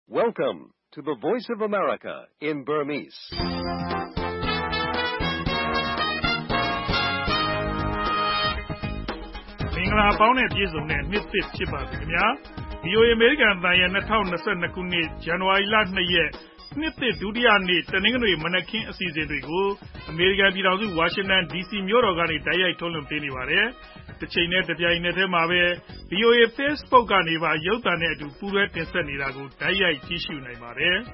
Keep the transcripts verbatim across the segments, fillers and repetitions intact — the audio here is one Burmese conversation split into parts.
Welcome to the Voice of America in Burmese. ။မင်္ဂလာပေါင်းနဲ့ပြည့်စုံတဲ့နှစ်သစ်ဖြစ်ပါစေခင်ဗျာ။ ဗွီအိုအေ အမေရိကန်အသံရဲ့ ၂၀၂၂ ခုနှစ် ဇန်နဝါရီလ ၂ ရက်နှစ်သစ်ဒုတိယနေ့ တနင်္ဂနွေမနက်ခင်းအစီအစဉ်တွေကိုအမေရိကန်ပြည်ထောင်စု ဝါရှင်တန်ဒီစီမြို့တော်ကနေတိုက်ရိုက်ထုတ်လွှင့်ပေးနေပါတယ်။တစ်ချိန်နဲ့တပြိုင်နက်တည်းမှာပဲ ဗွီအိုအေ Facebook ကနေပါရုပ်သံနဲ့အတူပူးတွဲတင်ဆက်နေတာကိုတိုက်ရိုက်ကြည့်ရှုနိုင်ပါတယ်။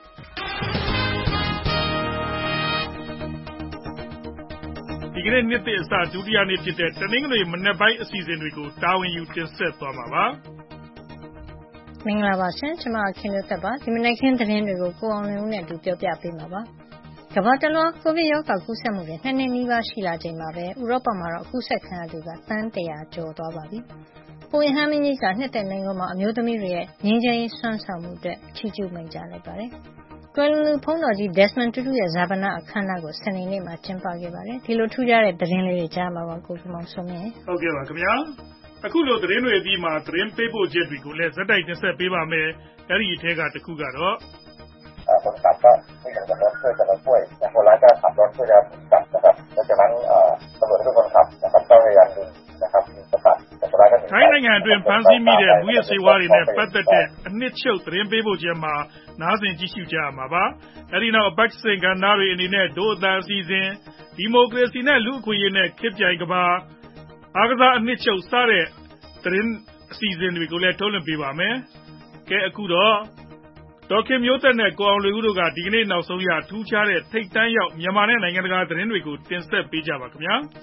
ဒီကနေ့နှစ်သစ်အစဒုတိယနေ့ဖြစ်တဲ့တနင်္ဂနွေမနက်ပိုင်းအစီအစဉ်တွေကိုတာဝန်ယူတင်ဆက်သွားမှာပါ။မင်္ဂလာပါရှင်ကျွန်မခင်ဗျသက်ပါဒီမနေ့ခင်းသတင်းတွေကိုကိုအောင်လင်းဦးနဲ့အတူပြောပြပေးမှာပါကမ္ဘာတလွှားကိုဗစ်ရောဂါကူးစက်မှုတွေနှစ်နှစ်နီးပါးရှိလာချိန်မှာပဲဥရောပမှာတော့အကူးစက်ခံရသူကသန်းတရာကျော်သွားပါပြီပိုရဟန်းမင်းကြီးကနှစ်သက်မိန်ကုန်းမှာအမျိုးသမီးတွေရဲ့ငြိမ်းချမ်းရေးစွမ်းဆောင်မှုအတွက်ချီးကျူးမိန့်ကြားလိုက်ပါတယ်ကွယ်လွန်သူဖုန်းတော်ကြီး Desmond Tutu ရဲ့ဇာပနအခမ်းအနားကိုစနေနေ့မှာကျင်းပခဲ့ပါတယ်ဒီလိုထူးခြားတဲ့သတင်းလေးတွေကြားမှာပါကိုမောင်ဆုံးမြင်ဟုတ်ကဲ့ပါခင်ဗျာအခုလိုသတင်းတွေအပြီးမှာသတင်းပေးပို့ချက်တွေကိုလည်းဇက်တိုက်တင်ဆက်ပေးပါမယ်။အဲဒီအထက်ကတစ်ခုကတော့คนขับก็ไม่อยากจะรถช่วยจะรถช่วยแต่คนร้ายก็ขับรถเพื่อจะจับนะครับดังนั้นตำรวจทุกคนขับนะครับต้องพยายามนะครับประกาศแต่คนร้ายก็ထိုင်းနိုင်ငံအတွင်းဖမ်းဆီးမိတဲ့မူရစေဝါတွေနဲ့ပတ်သက်တဲ့အနှစ်ချုပ်သတင်းပေးပို့ချက်မှာနားဆင်ကြည့်ရှုကြရမှာပါ။အဲဒီနောက်ဘတ်စင်ကန်သားတွေအနေနဲ့ဒို့အသံအစီအစဉ်ဒီမိုကရေစီနဲ့လူ့အခွင့်အရေးနဲ့ခေတ်ပြိုင်ကဘာအားကစားအနှစ်ချုပ်စတဲ့သတင်းအစီအစဉ်တွေကိုလည်းထုတ်လွှင့်ပေးပါမယ်။ကဲအခုတော့ဒေါ်ခင်မျိုးသက်နဲ့ကိုအောင်လွေဦးတို့ကဒီကနေ့နောက်ဆုံးရထူးခြားတဲ့ထိပ်တန်းရောက်မြန်မာနဲ့နိုင်ငံတကာသတင်းတွေကိုတင်ဆက်ပေးကြပါခင်ဗျာ။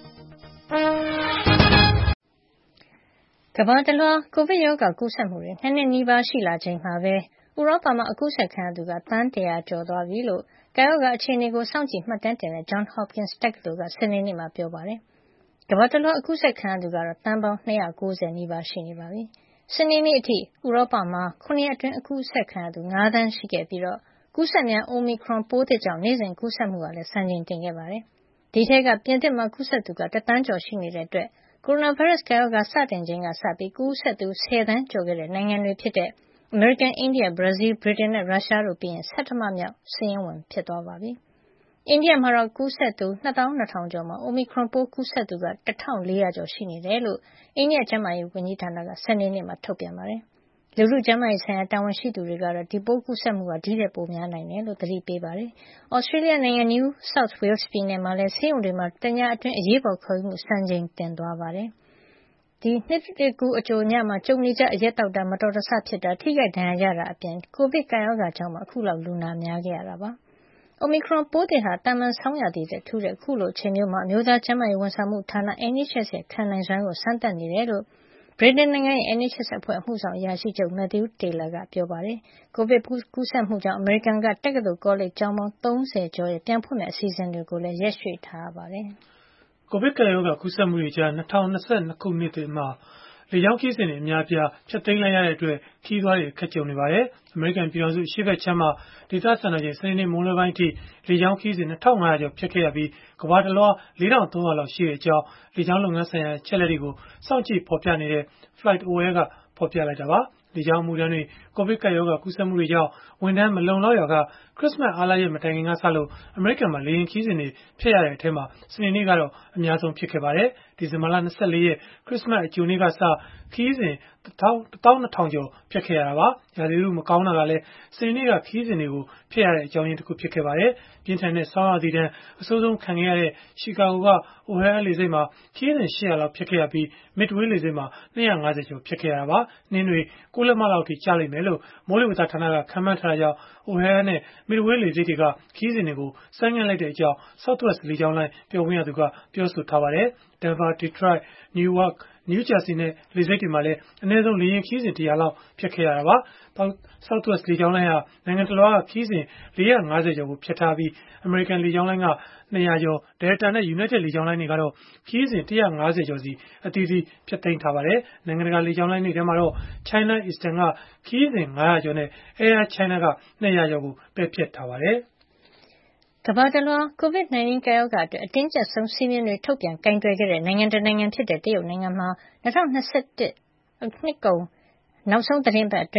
ကမ္ဘာတလွှားကိုဗစ်ရောဂါကူးစက်မှုတွေနှစ်နှစ်နီးပါးရှိလာချိန်မှာပဲဥရောပမှာအကူးစက်ခံရသူကသန်းတရာကျော်သွားပြီလို့ကာယောဂအခြေအနေကိုစောင့်ကြည့်မှတ်တမ်းတင်တဲ့ Johns Hopkins တက္ကသိုလ်ကစနေနေ့မှာပြောပါတယ်။ကမ္ဘာတလွှားအကူးစက်ခံရသူကတော့တန်ပေါင်း၂၉၀နီးပါးရှိနေပါပြီ။စနေနေ့အထိဥရောပမှာခုနှစ်ရက်အတွင်းအကူးစက်ခံရသူ၅သန်းရှိခဲ့ပြီးတော့ကူးစက်မြန် Omicron ပိုးသစ်ကြောင့်နေ့စဉ်ကူးစက်မှုကလည်းစံချိန်တင်ခဲ့ပါတယ်။ဒီထဲကပြင်သစ်မှာကူးစက်သူကတသန်းကျော်ရှိနေတဲ့အတွက်ကိုရိုနာဗိုင်းရပ်စ်ကာရောဂါစတင်ချိန်ကစပြီးကူးစက်သူ၁၀သန်းကျော်ခဲ့တဲ့နိုင်ငံတွေဖြစ်တဲ့အမေရိကန်၊အိန္ဒိယ၊ဘရာဇီး၊ဗြိတိန်နဲ့ရုရှားတို့ပြီးရင်ဆဌမမြောက်စာရင်းဝင်ဖြစ်သွားပါပြီ။အိန္ဒိယမှာတော့ကူးစက်သူနှစ်သောင်းနှစ်ထောင်ကျော်မှာ Omicron ပိုးကူးစက်သူကတထောင်လေးရာကျော်ရှိနေတယ်လို့အိန္ဒိယကျန်းမာရေးဝန်ကြီးဌာနကစနေနေ့မှာထုတ်ပြန်ပါတယ်။လူထုကျန်းမာရေးဆိုင်ရာတာဝန်ရှိသူတွေကတော့ဒီပိုးကူးစက်မှုကဒီထက်ပိုများနိုင်တယ်လို့သတိပေးပါတယ်။ဩစတြေးလျနိုင်ငံ New South Wales ပြည်နယ်မှာလည်းဆေးရုံတွေမှာတညအတွင်းအရေးပေါ်ခေါ်ယူမှုစံချိန်တင်သွားပါတယ်။ဒီနှစ်သစ်ကူးအကြိုညမှာကြုံနေကြအရက်တောက်တာမတော်တဆဖြစ်တာထိခိုက်ဒဏ်ရာရတာအပြင်ကိုဗစ်ကာရောဂါကြောင့်မှအခုလောက်လူနာများခဲ့ရတာပါ။ Omicron ပိုးသစ်ဟာတာမန်ဆောင်းရာသီထက်ထူးတဲ့အခုလိုအချိန်မျိုးမှာအမျိုးသားကျန်းမာရေးဝန်ဆောင်မှုဌာန N H S ရဲ့ခံနိုင်စွမ်းကိုစမ်းသပ်နေတယ်လို့ဗြိတိန်နိုင်ငံရဲ့ N H S အဖွဲ့အမှုဆောင်အရာရှိချုပ် Matthew Taylor ကပြောပါတယ်။ကိုဗစ်ကူးစက်မှုကြောင့်အမေရိကန်ကတက္ကသိုလ်ကောလိပ်ကျောင်းပေါင်း၃၀ကျော်ရဲ့ပြန်ဖွင့်မယ့်အစီအစဉ်တွေကိုလည်းရက်ရွှေ့ထားရပါတယ်။ကိုဗစ်ကာရောဂါကူးစက်မှုတွေကြား၂၀၂၂ခုနှစ်မှာလေကြောင်းခီးစဉ်တွေအများအပြားဖျက်သိမ်းလိုက်ရတဲ့အတွက်ခီးသွားတွေအခက်ကြုံနေပါတယ်။အမေရိကန်ပြည်ထောင်စုအရှေ့ဘက်ခြမ်းမှာဒေသစံတော်ချိန်စနေနေ့မိုးလယ်ပိုင်းအထိလေကြောင်းခီးစဉ်၂၅၀၀ကျော်ဖျက်ခဲ့ရပြီးကမ္ဘာတလွှား၄ထောင်သုံးရာလောက်ရှိတဲ့အကြောင်းလေကြောင်းလုပ်ငန်းဆိုင်ရာအချက်အလက်တွေကိုစောင့်ကြည့်ဖော်ပြနေတဲ့ FlightAware ကဖော်ပြလိုက်တာပါ။လေကြောင်းအမှုထမ်းတွေကိုဗစ်ကပ်ရောဂါကူးစက်မှုတွေကြောင့်ဝန်ထမ်းမလုံလောက်ရာကခရစ်စမတ်အားလပ်ရက်မတိုင်ခင်ကစလို့အမေရိကန်မှာလေယာဉ်ခီးစဉ်တွေဖျက်ရတဲ့အထဲမှာစနေနေ့ကတော့အများဆုံးဖြစ်ခဲ့ပါတယ်။ဒီဇင်ဘာလ၂၄ရက်ခရစ်စမတ်အကြိုနေ့ကစခီးစဉ်တသောင်းနှစ်ထောင်ကျော်ဖျက်ခဲ့ရတာပါ။ရာသီဥတုမကောင်းတာကလည်းစနေနေ့ကခီးစဉ်တွေကိုဖျက်ရတဲ့အကြောင်းရင်းတစ်ခုဖြစ်ခဲ့ပါတယ်။ပြင်းထန်တဲ့ဆောင်းရာသီဒဏ်အဆိုးဆုံးခံခဲ့ရတဲ့ရှီကာဂိုက O'Hare လေဆိပ်မှာခီးစဉ်၈၀၀လောက်ဖျက်ခဲ့ရပြီး Midway လေဆိပ်မှာ၂၅၀ကျော်ဖျက်ခဲ့ရတာပါ။နှင်းတွေကိုလက်မလောက်ထိကျလိမ့်မယ်လို့မိုးလေဝသဌာနကခန့်မှန်းထားတာကြောင့် O'Hare နဲ့ Midway လေဆိပ်တွေကခီးစဉ်တွေကိုဆိုင်းငံ့လိုက်တဲ့အကြောင်း Southwest လေကြောင်းလိုင်းပြောခွင့်ရသူကပြောဆိုထားပါတယ်။ Denver, Detroit, Newark, New Jersey နဲ့လေဆိပ်တွေမှာလည်းအနည်းဆုံးလေယာဉ်ခီးစဉ်တရာလောက်ဖျက်ခဲ့ရတာပါ။ Southwest လေကြောင်းလိုင်းဟာနိုင်ငံတလွှားကခီးစဉ်၄၅၀ကျော်ကိုဖျက်ထားပြီး American လေကြောင်းလိုင်းက၂၀၀ကျော် Delta နဲ့ United လေကြောင်းလိုင်းတွေကတော့ခီးစဉ်၁၅၀ကျော်စီအသီးသီးဖျက်သိမ်းထားပါတယ်။နိုင်ငံတကာလေကြောင်းလိုင်းတွေထဲမှာတော့ China Eastern ကခီးစဉ်၅၀၀ကျော်နဲ့ Air China က၂၀၀ကျော်ကိုပယ်ဖျက်ထားပါတယ်။ကမ္ဘာတလွှား ကိုဗစ်၁၉ ကာရောဂါအတွက်အတင်းကျပ်ဆုံးစည်းမျဉ်းတွေထုတ်ပြန်ကိုင်တွယ်ခဲ့တဲ့နိုင်ငံတနိုင်ငံဖြစ်တဲ့တရုတ်နိုင်ငံမှာ၂၀၂၁နှစ်ကုန်နောက်ဆုံးသတင်းပတ်အတွင်း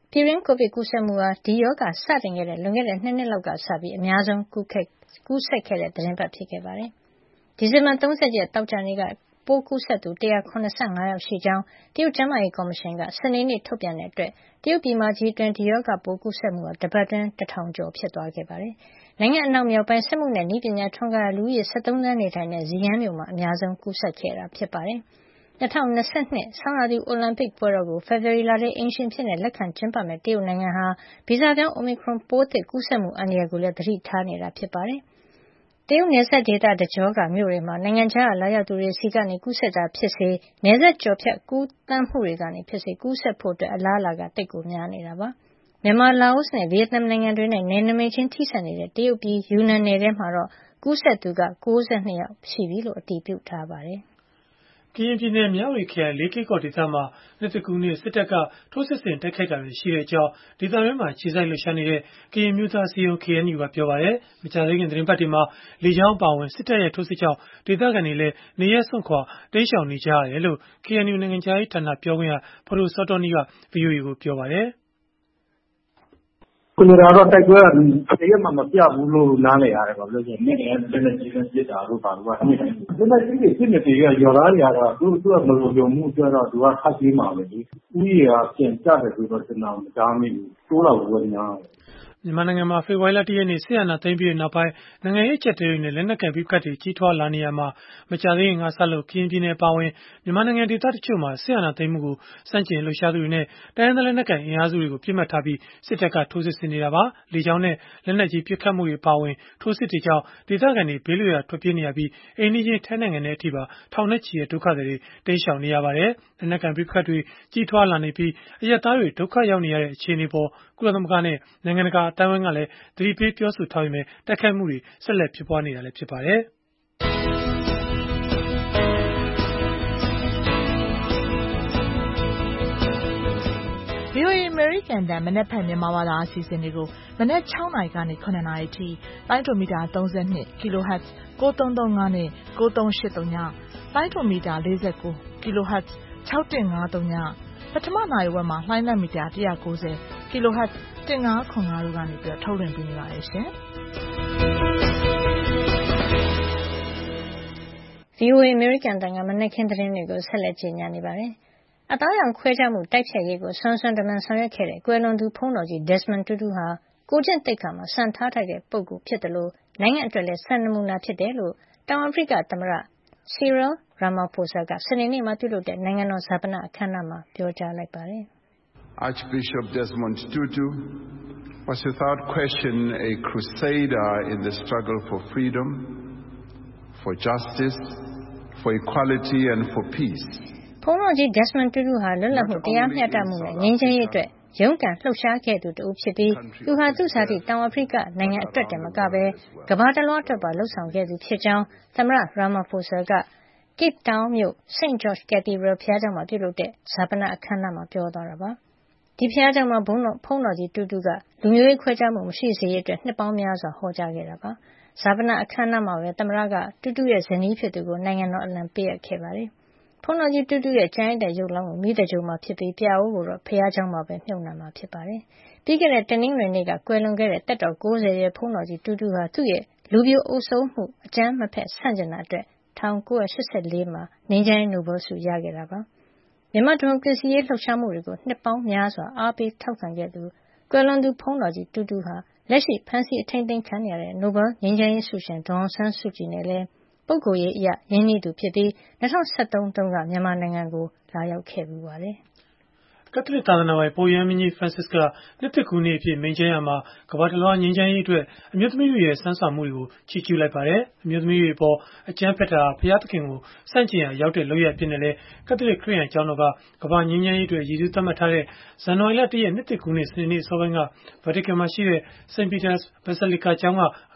ပြည်တွင်းကိုဗစ်ကူးစက်မှုဟာဒီရောဂါစတင်ခဲ့တဲ့လွန်ခဲ့တဲ့နှစ်နှစ်လောက်ကစပြီးအများဆုံးကူးစက်ခဲ့တဲ့သတင်းပတ်ဖြစ်ခဲ့ပါတယ်။ဒီဇင်ဘာ၃၀ရက်တောက်ကြနေ့ကပိုးကူးစက်သူ၁၇၅ယောက်ရှိကြောင်းတရုတ်ကျန်းမာရေးကော်မရှင်ကစနေနေ့ထုတ်ပြန်တဲ့အတွက်တရုတ်ပြည်မကြီးတွင်ဒီရောဂါပိုးကူးစက်မှုဟာတပတ်တွင်းတထောင်ကျော်ဖြစ်သွားခဲ့ပါတယ်။နိုင်ငံအနောက်မြောက်ပိုင်းစက်မှုနဲ့နည်းပညာထွန်းကားလူဦးရေ၁၃သန်းနေထိုင်တဲ့ဇီယန်းမြို့မှာအများဆုံးကူးစက်ခဲ့တာဖြစ်ပါတယ်။၂၀၂၂ဆောင်းရာသီအိုလံပစ်ပွဲတော်ကိုဖေဖေါ်ဝါရီလထဲအိမ်ရှင်ဖြစ်လက်ခံကျင်းပမယ့်တရုတ်နိုင်ငံဟာဗီဇပြောင်း Omicron ပိုးသစ်ကူးစက်မှုအန္တရာယ်ကိုလည်းသတိထားနေတာဖြစ်ပါတယ်။တရုတ်နယ်စပ်ဒေသတကြောကမြို့တွေမှာနိုင်ငံခြားကလာရောက်သူတွေဆီကနေကူးစက်တာဖြစ်စေနယ်စပ်ကျော်ဖြတ်ကူးသန်းမှုတွေကနေဖြစ်စေကူးစက်ဖို့အလားအလာကသိပ်ကိုများနေတာပါ။မြန်မာ၊လာအိုနဲ့ဗီယက်နမ်နိုင်ငံတွေနဲ့နယ်နိမိတ်ချင်းထိစပ်နေတဲ့တရုတ်ပြည်ယူနန်နယ်ထဲမှာတော့ကူးစက်သူက၉၂ယောက်ရှိပြီလို့အတည်ပြုထားပါတယ်။ကရင်ပြည်နယ်မြဝတီခရိုင်လေးကေ့ကော်ဒေသမှာနှစ်တကူနေ့စစ်တပ်ကထိုးစစ်ဆင်တိုက်ခိုက်တာတွေရှိတဲ့အကြောင်းဒေသတွင်းမှာခြေစိုက်လှုပ်ရှားနေတဲ့ကရင်မျိုးသားစီယို K N U ကပြောပါတယ်။မကြာသေးခင်သတင်းပတ်တွေမှာလေကြောင်းအပါအဝင်စစ်တပ်ရဲ့ထိုးစစ်ကြောင့်ဒေသခံတွေလည်းနေရက်စွန့်ခွာတိမ်းရှောင်နေကြရတယ်လို့ K N U နိုင်ငံခြားရေးဌာနပြောခွင့်ရဖဒိုစောတောနီးက ဗွီအိုအေကိုပြောပါတယ်။ခုနကတော့တိုက်ပွဲကတရက်မှမပြဘူးလို့နားလည်ရတယ်ပေါ့လို့ဆိုရင်နေ့တိုင်းလက်လက်ကြီးနဲ့ပြစ်တာလို့ပါလို့ကနေ့တိုင်းလက်လက်ကြီးတွေပြစ်နေတယ်ကရော်သားတွေကတော့သူသူကမလိုယုံမှုကြတော့သူကခတ်ကြီးမှာပဲဒီဥယျာပြင်ကြတယ်ဆိုတော့ကျွန်တော်မကြားမိဘူးတိုးတော့ဝင်ညာမြန်မာနိုင်ငံမှာဖေဖော်ဝါရီလတရက်နေ့ဆီယနာသိမ်းပြီးနောက်ပိုင်းနိုင်ငံရေးချက်တွေနဲ့လက်နက်ကန်ပြီးကတ်တွေကြီးထွားလာနေရမှာမကြသေးခင်ကဆက်လို့ကရင်ပြည်နယ်ပါဝင်မြန်မာနိုင်ငံဒေသတချို့မှာဆီယနာသိမ်းမှုကိုစန့်ကျင်လှုပ်ရှားသူတွေနဲ့တိုင်းဒေသလက်နက်ကန်အင်အားစုတွေကိုပြစ်မှတ်ထားပြီးစစ်တပ်ကထိုးစစ်ဆင်နေတာပါလေကြောင်းနဲ့လက်နက်ကြီးပစ်ခတ်မှုတွေပါဝင်ထိုးစစ်တွေကြောင့်ဒေသခံတွေဘေးလွတ်ရာထွက်ပြေးနေရပြီးအိန္ဒိယထိုင်းနိုင်ငံနဲ့အထိပါထောင်နဲ့ချီတဲ့ဒုက္ခတွေတိမ်းရှောင်နေရပါတယ်လက်နက်ကန်ပြီးကတ်တွေကြီးထွားလာနေပြီးအရက်သားတွေဒုက္ခရောက်နေရတဲ့အခြေအနေပေါ်ကုလသမဂ္ဂနဲ့နိုင်ငံတကာအတိုင်းအဝိုင်းကလည်းသတိပေးပြောဆိုထားပေမဲ့တိုက်ခိုက်မှုတွေဆက်လက်ဖြစ်ပွားနေတာလည်းဖြစ်ပါတယ်။ V O A American တန်မနက်ဖြန်မြန်မာဘာသာအစီအစဉ်တွေကိုမနက်၆နာရီကနေ၇နာရီထိလိုင်းဒိုမီတာ၃၂ kHz ၉၃၃၅နဲ့၉၃၈၃ညလိုင်းဒိုမီတာ၄၉ kHz ၆၁၅၃ညပထမနာရီဝက်မှာလှိုင်းလက်မီတာ၁၉၀ kHz ၁၅၇၅တို့ကနေပြီးထုတ်လွှင့်ပေးနေပါတယ်ရှင်။ V O A American တန်ကမနက်ခင်းသတင်းတွေကိုဆက်လက်ကြေညာနေပါတယ်။အသားရောင်ခွဲခြားမှုတိုက်ဖျက်ရေးကိုဆွမ်းဆွမ်းတမန်ဆောင်ရွက်ခဲ့တဲ့ကွယ်လွန်သူဘုန်းတော်ကြီး Desmond Tutu ဟာကိုကျင့်သိက္ခာမှာစံထားထိုက်တဲ့ပုဂ္ဂိုလ်ဖြစ်တယ်လို့နိုင်ငံအတွက်လည်းစံနမူနာဖြစ်တယ်လို့တောင်အာဖရိကသမ္မတ Cyril Ramaphosa ကစနေနေ့မှာပြုလုပ်တဲ့နိုင်ငံတော်ဈာပနအခမ်းအနားမှာပြောကြားလိုက်ပါတယ်။ Archbishop Desmond Tutu was without question a crusader in the struggle for freedom, for justice, for equality and for peace. ဘုန်းတော်ကြီး Desmond Tutu ဟာလွတ်လပ်မှုတရားမျှတမှုနဲ့ငြိမ်းချမ်းရေးအတွက်ရုန်းကန်လှုပ်ရှားခဲ့သူတဦးဖြစ်ပြီးသူဟာသူ့ဇာတိတောင်အာဖရိကနိုင်ငံအတွက်တည်းမကဘဲကမ္ဘာတလွှားအတွက်ပါလှုပ်ဆောင်ခဲ့သူဖြစ်ကြောင်းသမ္မတ Ramaphosa က Cape Town မြို့ Saint George Cathedral ဘုရားကျောင်းမှာပြုလုပ်တဲ့ဈာပနအခမ်းအနားမှာပြောသွားတာပါ။ဒီဘုရားကျောင်းမှာဘုန်းတော်ကြီး Tutu ကလူမျိုးရေးခွဲခြားမှုမရှိစေရေးအတွက်နှစ်ပေါင်းများစွာဟောကြားခဲ့တာပါ။ဈာပနအခမ်းအနားမှာပဲသမ္မတက Tutu ရဲ့ဇနီးဖြစ်သူကိုနိုင်ငံတော်အလံပေးအပ်ခဲ့ပါတယ်။ဘုန်းတော်ကြီး Tutu ရဲ့ကျန်ရစ်တဲ့ရုပ်လောင်းကိုမိသဂြိုဟ်မှာဖြစ်ပြီးပြအိုးကိုတော့ဘုရားကျောင်းမှာပဲမြှုပ်နှံမှာဖြစ်ပါတယ်။ပြီးခဲ့တဲ့တနင်္ဂနွေနေ့ကကွယ်လွန်ခဲ့တဲ့သက်တော်၉၀အရွယ်ဘုန်းတော်ကြီး Tutu ဟာသူ့ရဲ့လူမျိုးအုပ်စိုးမှုအကြမ်းမဖက်ဆန့်ကျင်တာအတွက်၁၉၈၄မှာငြိမ်းချမ်းရေးနိုဘယ်ဆုရခဲ့တာပါ။မြန်မာဒီမိုကရေစီရေးလှုပ်ရှားမှုတွေကိုနှစ်ပေါင်းများစွာအားပေးထောက်ခံခဲ့သူကွယ်လွန်သူဘုန်းတော်ကြီး Tutu ဟာလက်ရှိဖမ်းဆီးအထိန်းသိမ်းခံနေရတဲ့နိုဘယ်ငြိမ်းချမ်းရေးဆုရှင်ဒေါ်အောင်ဆန်းစုကြည်နဲ့လည်းပုဂ္ဂိုလ်ရေးအရရင်းနှီးသူဖြစ်ပြီး၂၀၁၃တုန်းကမြန်မာနိုင်ငံကိုလာရောက်ခဲ့ဖူးပါတယ်။ကက်သလစ်သာသနာပိုင်ပုပ်ရဟန်းမင်းကြီး Francis ကနှစ်သစ်ကူးနေ့အဖြစ်မိန့်ကြားရာမှာကမ္ဘာတလွှားငြိမ်းချမ်းရေးအတွက်အမျိုးသမီးတွေရဲ့စွမ်းဆောင်မှုတွေကိုချီးကျူးလိုက်ပါတယ်။အမျိုးသမီးတွေအပေါ်အကြမ်းဖက်တာဘုရားသခင်ကိုဆန့်ကျင်ရာရောက်တဲ့လုပ်ရပ်ဖြစ်နေလေကက်သလစ်ခရစ်ယာန်ကျောင်းတော်ကကမ္ဘာငြိမ်းချမ်းရေးအတွက်ရည်စူးသတ်မှတ်ထားတဲ့ဇန်နဝါရီလတရက်နှစ်သစ်ကူးနေ့စနေနေ့အစောပိုင်းကဗာတီကန်မှာရှိတဲ့ Saint Peter's Basilica ကျောင်းက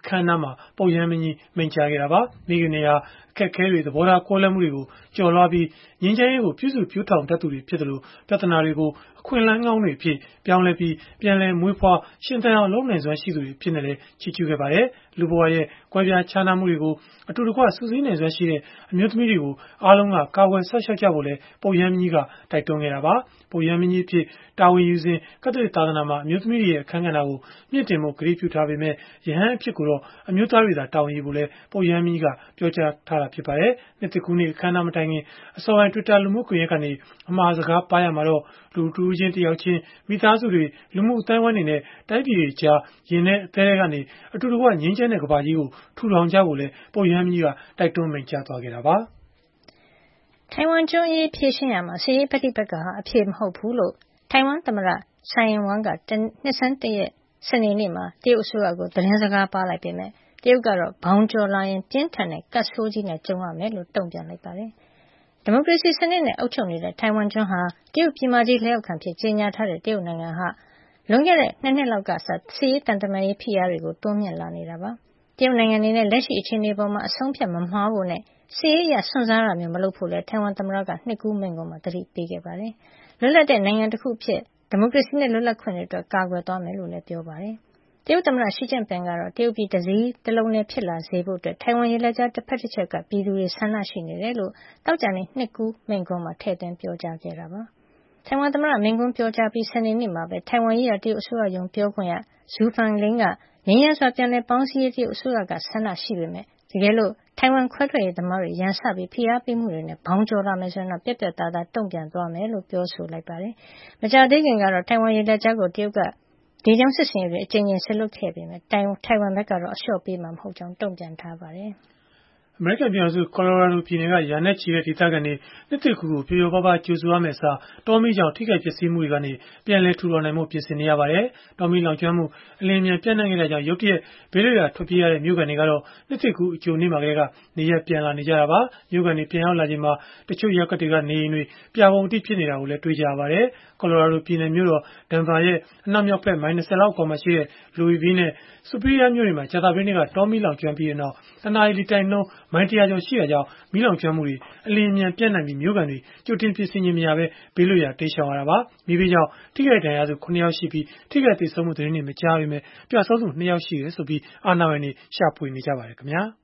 အခမ်းအနားမှာပုပ်ရဟန်းမင်းကြီးမိန့်ကြားခဲ့တာပါ။မိခင်တွေဟာအခက်အခဲတွေသဘောထားကွဲလွဲမှုတွေကိုကျော်လွှားပြီးငြိမ်းချမ်းရေးကိုပြုစုပြောင်းထောင်တတ်သူတွေဖြစ်တယ်လို့ပြဿနာတွေကိုအခွင့်အလမ်းကောင်းတွေအဖြစ်ပြောင်းလဲပြီးပြန်လည်မွေးဖွားရှင်သန်အောင်လုပ်နိုင်စွမ်းရှိသူတွေဖြစ်နေတယ်ချီးကျူးခဲ့ပါတယ်။လူဘဝရဲ့ကွဲပြားခြားနားမှုတွေကိုအတူတကွစူးစိနိုင်စွမ်းရှိတဲ့အမျိုးသမီးတွေကိုအားလုံးကကာကွယ်ဆောက်ရှောက်ကြဖို့လဲပုပ်ရဟန်းမင်းကြီးကတိုက်တွန်းခဲ့တာပါ။ပုပ်ရဟန်းမင်းကြီးအဖြစ်တာဝန်ယူစဉ်ကက်သလစ်သာသနာမှာအမျိုးသမီးတွေရဲ့အခမ်းကဏ္ဍကိုမြင့်တင်ဖို့ကတိပြုထားပေမဲ့ယဟန်အဖြစ်ကိုတော့အမျိုးသားတွေသာတာဝန်ယူဖို့လဲပုပ်ရဟန်းမင်းကြီးကပြောကြားထားတာဖြစ်ပါတယ်။နှစ်တကူနေ့အခမ်းအနားမတိုင်ခင်အစောပိုင်း Twitter လူမှုကွန်ရက်ကနေအမှားစကားပါရမှာတော့လူတူးချင်းတယောက်ချင်းမိသားစုတွေလူမှုအတိုင်းဝိုင်းနေနဲ့တိုက်ပြည်တွေကြားရင်နဲ့အသေးကနေအတူတကွငြိမ်းချမ်းတဲ့ကမ္ဘာကြီးကိုထူထောင်ကြဖို့လဲပုပ်ရဟန်းမင်းကြီးကတိုက်တွန်းမိန့်ကြားသွားခဲ့တာပါ။ထိုင်ဝမ်ကျွန်းရေးဖြည့်ရှင်းရမှာစစ်ရေးပဋိပက္ခဟာအဖြစ်မဟုတ်ဘူးလို့ထိုင်ဝမ်သမ္မတဆိုင်ယင်ဝမ်ကနှစ်ဆန်းတရက်စနေနေ့မှာတရုတ်အစိုးရကိုသတင်းစကားပါလိုက်ပေမဲ့တရုတ်ကတော့ဘောင်ကျော်လာရင်ပြင်းထန်တဲ့ကတ်ဆိုးကြီးနဲ့ကြုံရမယ်လို့တုံ့ပြန်လိုက်ပါတယ်။ဒီမိုကရေစီစနစ်နဲ့အုပ်ချုပ်နေတဲ့ထိုင်ဝမ်ကျွန်းဟာတရုတ်ပြည်မကြီးလက်အောက်ခံဖြစ်ကြေညာထားတဲ့တရုတ်နိုင်ငံဟာလွန်ခဲ့တဲ့နှစ်နှစ်လောက်ကစစစ်ရေးတန်တမာရေးဖိအားတွေကိုတွန်းမြင့်လာနေတာပါ။တရုတ်နိုင်ငံအနေနဲ့လက်ရှိအခြေအနေပေါ်မှာအဆုံးဖြတ်မမှားဖို့နဲ့စစ်ရေးအရဆွန့်စားတာမျိုးမလုပ်ဖို့လဲထိုင်ဝမ်သမ္မတကနှစ်ကူးမိန့်ခွန်းမှာတတိပေးခဲ့ပါတယ်။လွတ်လပ်တဲ့နိုင်ငံတစ်ခုဖြစ်ဒီမိုကရေစီနဲ့လွတ်လပ်ခွင့်တွေအတွက်ကာကွယ်သွားမယ်လို့လည်းပြောပါတယ်။တရုတ်သမ္မတရှီကျင့်ပင်ကတော့တရုတ်ပြည်တစည်းတလုံးနဲ့ဖြစ်လာစေဖို့အတွက်ထိုင်ဝမ်ရေလက်ကြားတစ်ဖက်တစ်ချက်ကပြည်သူတွေဆန္ဒရှိနေတယ်လို့တောက်ကြနေနှစ်ကူးမိန့်ခွန်းမှာထည့်သွင်းပြောကြားခဲ့တာပါ။ထိုင်ဝမ်သမ္မတမိန့်ခွန်းပြောကြားပြီးစနေနေ့မှာပဲထိုင်ဝမ်ရေးရာတရုတ်အစိုးရယုံပြောခွင့်ရဇူဖန်လင်းကငြိမ်းချမ်းစွာပြန်လည်ပေါင်းစည်းရေးတရုတ်အစိုးရကဆန္ဒရှိပေမဲ့တကယ်လို့ထိုင်ဝမ်ခွဲထွက်ရေးသမားတွေရန်စပြီးဖိအားပေးမှုတွေနဲ့ဘောင်ကျော်လာမယ်ဆိုရင်တော့ပြက်ပြက်သားသားတုံ့ပြန်သွားမယ်လို့ပြောဆိုလိုက်ပါတယ်။မကြာသေးခင်ကတော့ထိုင်ဝမ်ရေလက်ကြားကိုတရုတ်ကဒီကြောင့်စစ်စင်ရေးတွေအကြိမ်ကြိမ်ဆက်လုပ်ခဲ့ပေမဲ့ထိုင်ဝမ်ဘက်ကတော့အလျှော့ပေးမှာမဟုတ်ကြောင်းတုံ့ပြန်ထားပါတယ်။အမေရိကန်ပြည်ထောင်စုကော်လိုရာဒိုပြည်နယ်ကရာနဲ့ချီတဲ့ဒေသခံတွေနှစ်သစ်ကူးကိုပျော်ပျော်ပါးပါးကြိုဆိုရမယ့်အစားတောမီးကြောင့်ထိခိုက်ပျက်စီးမှုတွေကနေပြန်လည်ထူထောင်နိုင်မှုပြင်ဆင်နေရပါတယ်။တောမီးလောင်ကျွမ်းမှုအလင်းမြန်ပြန့်နှံ့ခဲ့တဲ့ကြောင့်ရုတ်တရက်ဘေးလွတ်ရာထွက်ပြေးရတဲ့မြို့ကန်တွေကတော့နှစ်သစ်ကူးအကြိုနေ့မှာကလေးကနေရက်ပြန်လာနေကြတာပါ။မြို့ကန်တွေပြန်ရောက်လာချိန်မှာတချို့ရပ်ကွက်တွေကနေအိမ်တွေပြာပုံအတိဖြစ်နေတာကိုလည်းတွေ့ကြရပါတယ်။ကော်လိုရာဒိုပြည်နယ်မြို့တော်ဒန်ဗာရဲ့အနောက်မြောက်ဘက်မိုင်၂၀လောက်အကွာမှာရှိတဲ့လူဝီဗီးနဲ့စူပရီးယားမြို့တွေမှာကြာသပတေးနေ့ကတောမီးလောင်ကျွမ်းပြီးတဲ့နောက်တနာရီလီတိုင်နှုန်းမိုင်တရာကျော်ရှိတာကြောင့်မီးလောင်ကျွမ်းမှုတွေအလင်းအမြန်ပြန့်နှံ့ပြီးမြို့ကန်တွေကြိုတင်ပြင်ဆင်ခြင်းမရဘဲဘေးလွတ်ရာတိမ်းရှောင်ရတာပါ။မီးဘေးကြောင့်ထိခိုက်ဒဏ်ရာရသူခုနှစ်ယောက်ရှိပြီးထိခိုက်သေဆုံးမှုသတင်းတွေမကြားပေမဲ့ပျောက်ဆုံးသူနှစ်ယောက်ရှိတယ်ဆိုပြီးအာဏာပိုင်တွေရှာဖွေနေကြပါတယ်ခင်ဗျာ။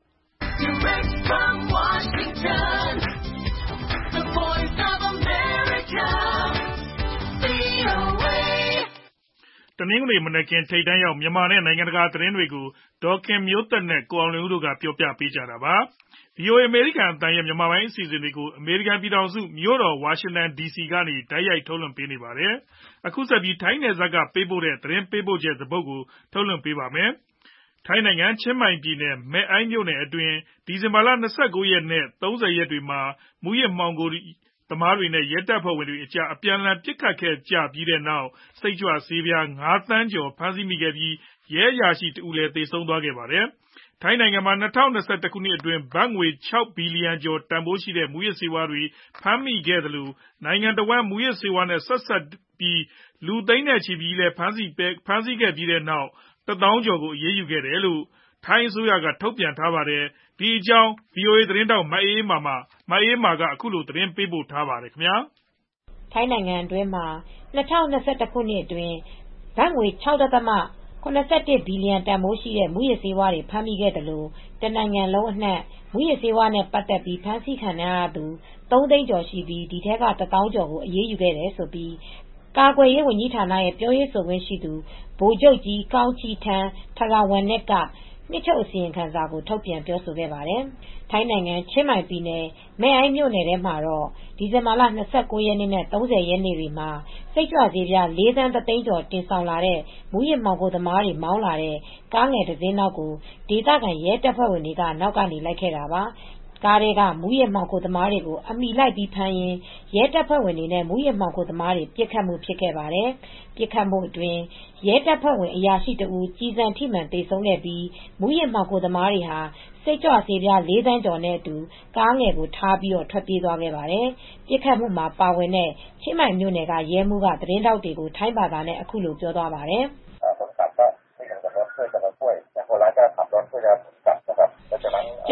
တနင်္ဂနွေမနက်ခင်းထိပ်တန်းရောက်မြန်မာနဲ့နိုင်ငံတကာသတင်းတွေကိုဒေါ်ခင်မျိုးသက်နဲ့ကိုအောင်လွင်ဦးတို့ကပြောပြပေးကြတာပါ။ ဗွီအိုအေ အမေရိကန်အသံရဲ့မြန်မာပိုင်းအစီအစဉ်တွေကိုအမေရိကန်ပြည်ထောင်စုမြို့တော်ဝါရှင်တန်ဒီစီကနေတိုက်ရိုက်ထုတ်လွှင့်ပေးနေပါတယ်။အခုဆက်ပြီးထိုင်းနယ်စပ်ကပေးပို့တဲ့သတင်းပေးပို့ချက်တပုဒ်ကိုထုတ်လွှင့်ပေးပါမယ်။ထိုင်းနိုင်ငံချင်းမိုင်ပြည်နယ်မဲအိုင်းမြို့နယ်အတွင်းဒီဇင်ဘာလ၂၉ရက်နဲ့၃ဝရက်တွေမှာမူးယစ်မှောင်ခိုသမားတွေနဲ့ရဲတပ်ဖွဲ့ဝင်တွေအကြားအပြန်အလှန်ပစ်ခတ်ခဲ့ကြပြီးတဲ့နောက်စိတ်ကြွဆေးပြား၅သန်းကျော်ဖမ်းဆီးမိခဲ့ပြီးရဲအရာရှိတဦးလည်းသေဆုံးသွားခဲ့ပါတယ်။ ထိုင်းနိုင်ငံမှာ၂ဝ၂၁ခုနှစ်အတွင်းဘတ်ငွေ၆ဘီလီယံကျော်တန်ဖိုးရှိတဲ့မူးယစ်ဆေးဝါးတွေဖမ်းမိခဲ့သလိုနိုင်ငံတဝန်းမူးယစ်ဆေးဝါးနဲ့ဆက်စပ်ပြီးလူသိန်းနဲ့ချီပြီးလည်းဖမ်းဆီးခဲ့ပြီးတဲ့နောက်တသောင်းကျော်ကိုအရေးယူခဲ့တယ်လို့ထိုင်းအစိုးရကထုတ်ပြန်ထားပါတယ်။ ဒီအကြောင်း ဗွီအိုအေသတင်းထောက်မအေးအေးမာကအခုလိုသတင်းပေးပို့ထားပါတယ်။ထိုင်းနိုင်ငံအတွင်းမှာ၂ဝ၂၁ခုနှစ်အတွင်းဘတ်ငွေ၆ဒသမ ၇၁ဘီလီယံတန်ဖိုးရှိတဲ့မူးယစ်ဆေးဝါးတွေဖမ်းမိခဲ့သလိုတနိုင်ငံလုံးအနှံ့မူးယစ်ဆေးဝါးနဲ့ပတ်သက်ပြီးဖမ်းဆီးခံရသူသုံးသိန်းကျော်ရှိပြီးဒီထဲကတသောင်းကျော်ကိုအရေးယူခဲ့တယ်လို့ကာကွယ်ရေးဝန်ကြီးဌာနရဲ့ပြောရေးဆိုခွင့်ရှိသူဗိုလ်ချုပ်ကြီးကောင်းချီထန်ထရာဝန်နစ်ကနှစ်ချုပ်အစီရင်ခံစာကိုထုတ်ပြန်ပြောဆိုခဲ့ပါတယ်။ ထိုင်းနိုင်ငံချင်းမိုင်ပြည်နယ်မဲအိုင်းမြို့နယ်ထဲမှာတော့ဒီဇင်ဘာလ၂၉ရက်နေ့နဲ့၃ဝရက်နေ့တွေမှာစိတ်ကြွဆေးပြားလေးသန်းတစ်သိန်းကျော်တင်ဆောင်လာတဲ့မူးယစ်မှောင်ခိုသမားတွေမောင်းလာတဲ့ကားငယ်တစ်စင်းနောက်ကိုဒေသခံရဲတပ်ဖွဲ့ဝင်တွေကနောက်ကနေလိုက်ခဲ့တာပါ။ ကားထဲကမူးယစ်မှောင်ခိုသမားတွေကိုအမီလိုက်ပြီးဖမ်းရင်းရဲတပ်ဖွဲ့ဝင်တွေနဲ့မူးယစ်မှောင်ခိုသမားတွေပစ်ခတ်မှုဖြစ်ခဲ့ပါတယ်။ ပစ်ခတ်မှုအတွင်းရဲတပ်ဖွဲ့ဝင်အရာရှိတဦးကျည်ဆံထိမှန်သေဆုံးခဲ့ပြီးမူးယစ်မှောင်ခိုသမားတွေဟာစိတ်ကြွဆေးပြားလေးသန်းကျော်နဲ့အတူကားငယ်ကိုထားပြီးထွက်ပြေးသွားခဲ့ပါတယ်။ ပစ်ခတ်မှုမှာပါဝင်တဲ့ချင်းမိုင်မြို့နယ်ကရဲမှူးကသတင်းထောက်တွေကိုထိုင်းဘာသာနဲ့အခုလိုပြောသွားပါတယ်။က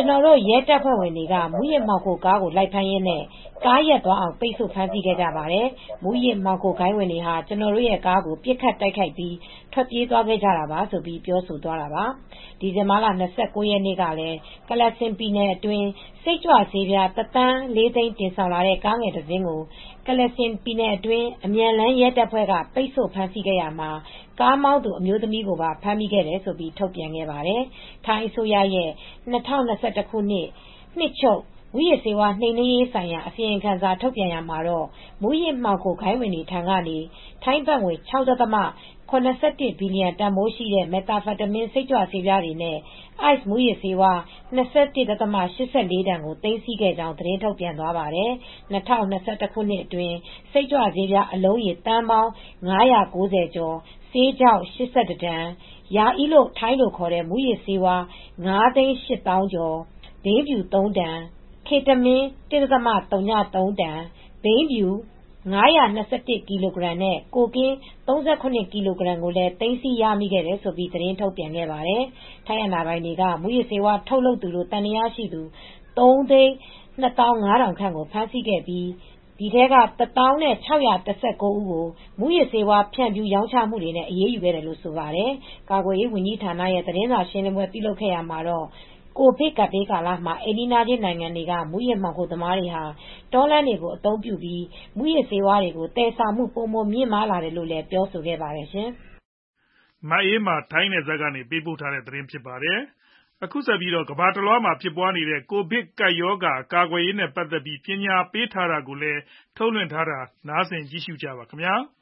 ကျွန်တော်တို့ရဲတပ်ဖွဲ့ဝင်တွေကမူးယစ်မှောင်ခိုကားကိုလိုက်ဖမ်းရင်းနဲ့ကားရက်သွားအောင်ပိတ်ဆို့ဖမ်းဆီးခဲ့ကြပါတယ်။မူးယစ်မှောင်ခိုဂိုဏ်းဝင်တွေဟာကျွန်တော်တို့ရဲ့ကားကိုပြစ်ခတ်တိုက်ခိုက်ပြီးထွက်ပြေးသွားခဲ့ကြတာပါဆိုပြီးပြောဆိုသွားတာပါ။ဒီဇင်ဘာလ၂၉ရက်နေ့ကလည်းကလစင်ပြည်နယ်အတွင်းစိတ်ကြွဆေးပြားတစ်သန်းလေးသိန်းတင်ဆောင်လာတဲ့ကားငယ်တစ်စင်းကိုကလစင်ပြည်နယ်အတွင်းအမြန်လန်းရဲတပ်ဖွဲ့ကပိတ်ဆို့ဖမ်းဆီးခဲ့ရမှာကားမောင်းသူအမျိုးသမီးကိုပါဖမ်းမိခဲ့တယ်ဆိုပြီးထုတ်ပြန်ခဲ့ပါတယ်။ထိုင်းအစိုးရရဲ့၂၀၂၁ခုနှစ်နှစ်ချုပ်မူးယစ်ဆေးဝါးနှိမ်နင်းရေးဆိုင်ရာအစီရင်ခံစာထုတ်ပြန်ရမှာတော့မူးယစ်မှောင်ခိုဂိုဏ်းဝင်တွေထံကနေထိုင်းဘတ်ငွေ၆.၇၁ဘီလီယံတန်ဖိုးရှိတဲ့မက်သာဖက်တမင်းစိတ်ကြွဆေးပြားတွေနဲ့ Ice မူးယစ်ဆေးဝါး၂၁.၈၄ တန်ကိုသိမ်းဆည်းခဲ့ကြောင်းသတင်းထုတ်ပြန်သွားပါတယ်။၂၀၂၁ခုနှစ်အတွင်းစိတ်ကြွဆေးပြားအလုံးရေတန်ပေါင်း၅၉၀ကျော်ဆေးခြောက်၈၁တန်ယာအီလို့ထိုင်းလိုခေါ်တဲ့မူးယစ်ဆေးဝါး၅သိန်း၈သောင်းကျော်ဘိန်းဖြူ၃တန်ကေတမင်း၁.၀၃တန်ဘိန်းဖြူ၅၂၁ကီလိုဂရမ်နဲ့ကိုကင်း၃၇ကီလိုဂရမ်ကိုလည်းသိမ်းဆည်းရမိခဲ့တယ်ဆိုပြီးသတင်းထုတ်ပြန်ခဲ့ပါတယ်။ထိုင်းအာဏာပိုင်တွေကမူးယစ်ဆေးဝါးထုတ်လုပ်သူလို့သံသယရှိသူသုံးသိန်းနှစ်သောင်းငါးထောင်ခန့်ကိုဖမ်းဆီးခဲ့ပြီးဒီထဲကတသောင်း၆၁၉ဦးကိုမူးယစ်ဆေးဝါးဖြန့်ဖြူးရောင်းချမှုတွေနဲ့အရေးယူခဲ့တယ်လို့ဆိုပါတယ်။ကာကွယ်ရေးဝန်ကြီးဌာနရဲ့သတင်းစာရှင်းလင်းပွဲပြုလုပ်ခဲ့ရမှာတော့ကိုဗစ်ကပ်ဘေးကာလမှာအိမ်နီးနားချင်းနိုင်ငံတွေကမူးယစ်မှောင်ခိုသမားတွေဟာတောလမ်းတွေကိုအသုံးပြုပြီးမူးယစ်ဆေးဝါးတွေကိုတည်ဆောင်မှုပိုမိုမြင့်မားလာတယ်လို့လည်းပြောဆိုခဲ့ပါတယ်ရှင်။မအေးမှာထိုင်းနယ်စပ်ကနေပေးပို့ထားတဲ့သတင်းဖြစ်ပါတယ်။အခုဆက်ပြီးတော့ကမ္ဘာတလွှားမှာဖြစ်ပွားနေတဲ့ကိုဗစ်ကပ်ရောဂါကာကွယ်ရေးနဲ့ပတ်သက်ပြီးပညာပေးထားတာကိုလည်းထုတ်လွှင့်ထားတာနားဆင်ကြည့်ရှုကြပါခင်ဗျာ။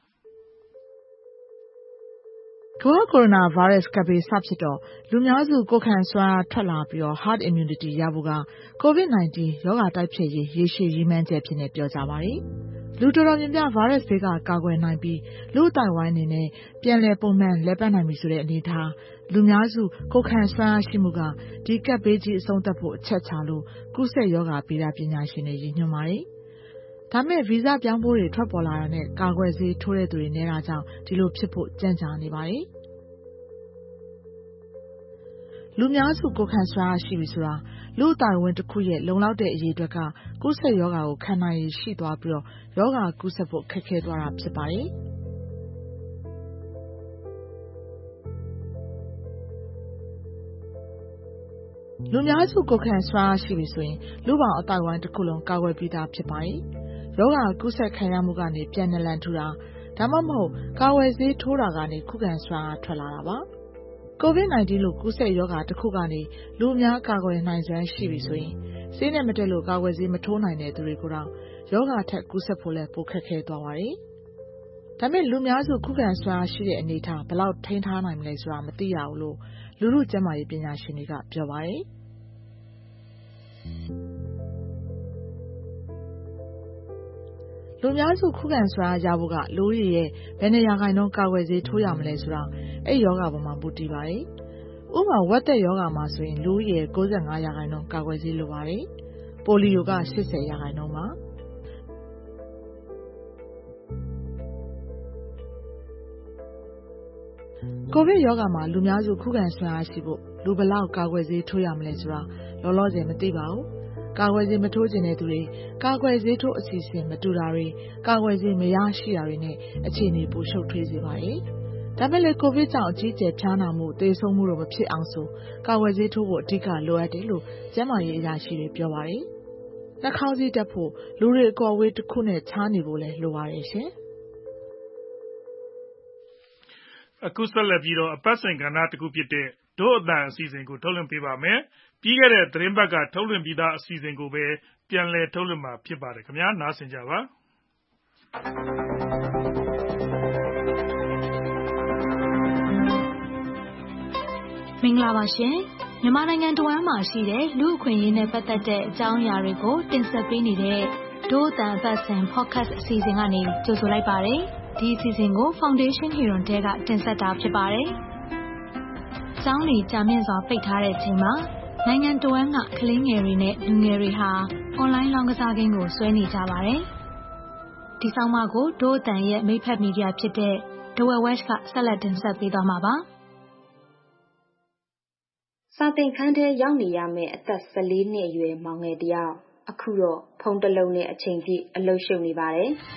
ကိုရိုနာဗိုင်းရပ်စ်ကပ်ဘေးစဖြစ်တော့လူများစုကိုယ်ခံစွမ်းအားထွက်လာပြီး herd immunity ရဖို့က ကိုဗစ်၁၉ ရောဂါတိုက်ဖျက်ရေးရေရှည်ရည်မှန်းချက်ဖြစ်နေပြောကြပါတယ်။လူတော်တော်များများဗိုင်းရပ်စ်ဘေးကကာကွယ်နိုင်ပြီးလူအတိုင်းဝိုင်းအနေနဲ့ပြန်လည်ပုံမှန်လဲပတ်နိုင်ပြီဆိုတဲ့အနေအထားလူများစုကိုယ်ခံစွမ်းအားရှိမှုကဒီကပ်ဘေးကြီးအဆုံးသတ်ဖို့အချက်ချလို့ကုသရောဂါဗေဒပညာရှင်တွေရည်ညွှန်းပါတယ်။ဒါမဲ့ဗီဇပြောင်းပိုးတွေထွက်ပေါ်လာတာနဲ့ကာကွယ်ဆေးထိုးတဲ့သူတွေနေတာကြောင့်ဒီလိုဖြစ်ဖို့ကြန့်ကြာနေပါတယ်။လူများစုကိုယ်ခံစွမ်းအားရှိပြီဆိုတာလူအတိုင်းဝန်းတစ်ခုရဲ့လုံလောက်တဲ့အရေးအတွက်ကကုသရောဂါကိုခံနိုင်ရရှိသွားပြီးတော့ရောဂါကုသဖို့ခက်ခဲသွားတာဖြစ်ပါတယ်။လူများစုကိုယ်ခံစွမ်းအားရှိပြီဆိုရင်လူပေါင်းအတိုင်းဝန်းတစ်ခုလုံးကာကွယ်ပြီးသားဖြစ်ပါတယ်။ရောဂါကုသခံရမှုကနေပြန်နလန်ထူတာဒါမှမဟုတ်ကာဝယ်ဆေးထိုးတာကနေခုခံစွမ်းအားထွက်လာတာပါ။ကိုဗစ်၁၉လို့ကုသရောဂါတစ်ခုကနေလူအများကာကွယ်နိုင်စွမ်းရှိပြီဆိုရင်ဆေးနဲ့မတက်လို့ကာကွယ်ဆေးမထိုးနိုင်တဲ့သူတွေကိုတော့ရောဂါထက်ကုသဖို့လည်းပိုခက်ခဲသွားပါတယ်။ဒါပေမဲ့လူများစုခုခံစွမ်းအားရှိတဲ့အနေအထားဘယ်လောက်ထိန်းထားနိုင်မလဲဆိုတာမသိရဘူးလို့လူလူကျန်းမာရေးပညာရှင်တွေကပြောပါတယ်။လူများစုခုခံစွမ်းအားရဖို့ကလူတွေရဲ့ဘယ်နေရာခိုင်နှုန်းကာကွယ်ဆေးထိုးရမလဲဆိုတာအဲ့ယောဂါပေါ်မှာမူတည်ပါတယ်။ဥပမာဝက်သက်ယောဂါမှာဆိုရင်လူရဲ့၉၅ရာခိုင်နှုန်းကာကွယ်ဆေးလိုပါတယ်။ပိုလီယိုက၈၀ရာခိုင်နှုန်းပါ။ကိုဗစ်ရောဂါမှာလူများစုခုခံစွမ်းအားရှိဖို့လူဘလောက်ကာကွယ်ဆေးထိုးရမလဲဆိုတာလောလောဆယ်မသိပါဘူး။ကာကွယ်ဆေးမထိုးကျင်တဲ့သူတွေကာကွယ်ဆေးထိုးအစီအစဉ်မတူတာတွေကာကွယ်ဆေးမရရှိတာတွေနဲ့အခြေအနေပိုရှုပ်ထွေးစေပါတယ်။ဒါပေမဲ့လေကိုဗစ်ကြောင့်အကြီးအကျယ်ဖျားနာမှုသေဆုံးမှုတို့မဖြစ်အောင်ဆိုကာကွယ်ဆေးထိုးဖို့အဓိကလိုအပ်တယ်လို့ကျန်းမာရေးအရာရှိတွေပြောပါတယ်။နှာခေါင်းစည်းတက်ဖို့လူတွေအကော်ဝေးတစ်ခုနဲ့ချားနေဖို့လည်းလိုပါတယ်ရှင်။အခုဆက်လက်ပြီးတော့အပတ်စဉ်ကဏ္ဍတစ်ခုဖြစ်တဲ့ဒို့အတန်အစီအစဉ်ကိုထုတ်လွှင့်ပေးပါမယ်။ပြီးခဲ့တဲ့သတင်းပတ်ကထုတ်လွှင့်ပြီးသားအစီအစဉ်ကိုပဲပြန်လည်ထုတ်လွှင့်မှာဖြစ်ပါတယ်ခင်ဗျာနားဆင်ကြပါ။မင်္ဂလာပါရှင်မြန်မာနိုင်ငံတဝန်းမှာရှိတဲ့လူအခွင့်အရေးနဲ့ပတ်သက်တဲ့အကြောင်းအရာတွေကိုတင်ဆက်ပေးနေတဲ့ဒို့အတန်အပတ်စဉ် podcast အစီအစဉ်ကနေကြိုဆိုလိုက်ပါတယ်ဒီအစီအစဉ်ကို Foundation Hero တဲကတင်ဆက်တာဖြစ်ပါတယ်။ကျောင်းတွေကြာမြင့်စွာပိတ်ထားတဲ့အချိန်မှာနိုင်ငံတော်ဝန်ကကလေးငယ်တွေနဲ့လူငယ်တွေဟာ online လောင်းကစားဂိမ်းကိုဆွဲနေကြပါတယ်။ဒီဆောင်မကိုဒို့အတန်ရဲ့မိဖက်မီဒီယာဖြစ်တဲ့ The West ကဆက်လက်တင်ဆက်ပေးသွားမှာပါ။စာသင်ခန်းထဲရောက်နေရမယ့်အသက်ဆယ်လေးနှစ်အရွယ်မောင်ငယ်တယောက်အခုတော့ဖုန်းတစ်လုံးနဲ့အချိန်ပြည့်အလုပ်ရှုပ်နေပါတယ်။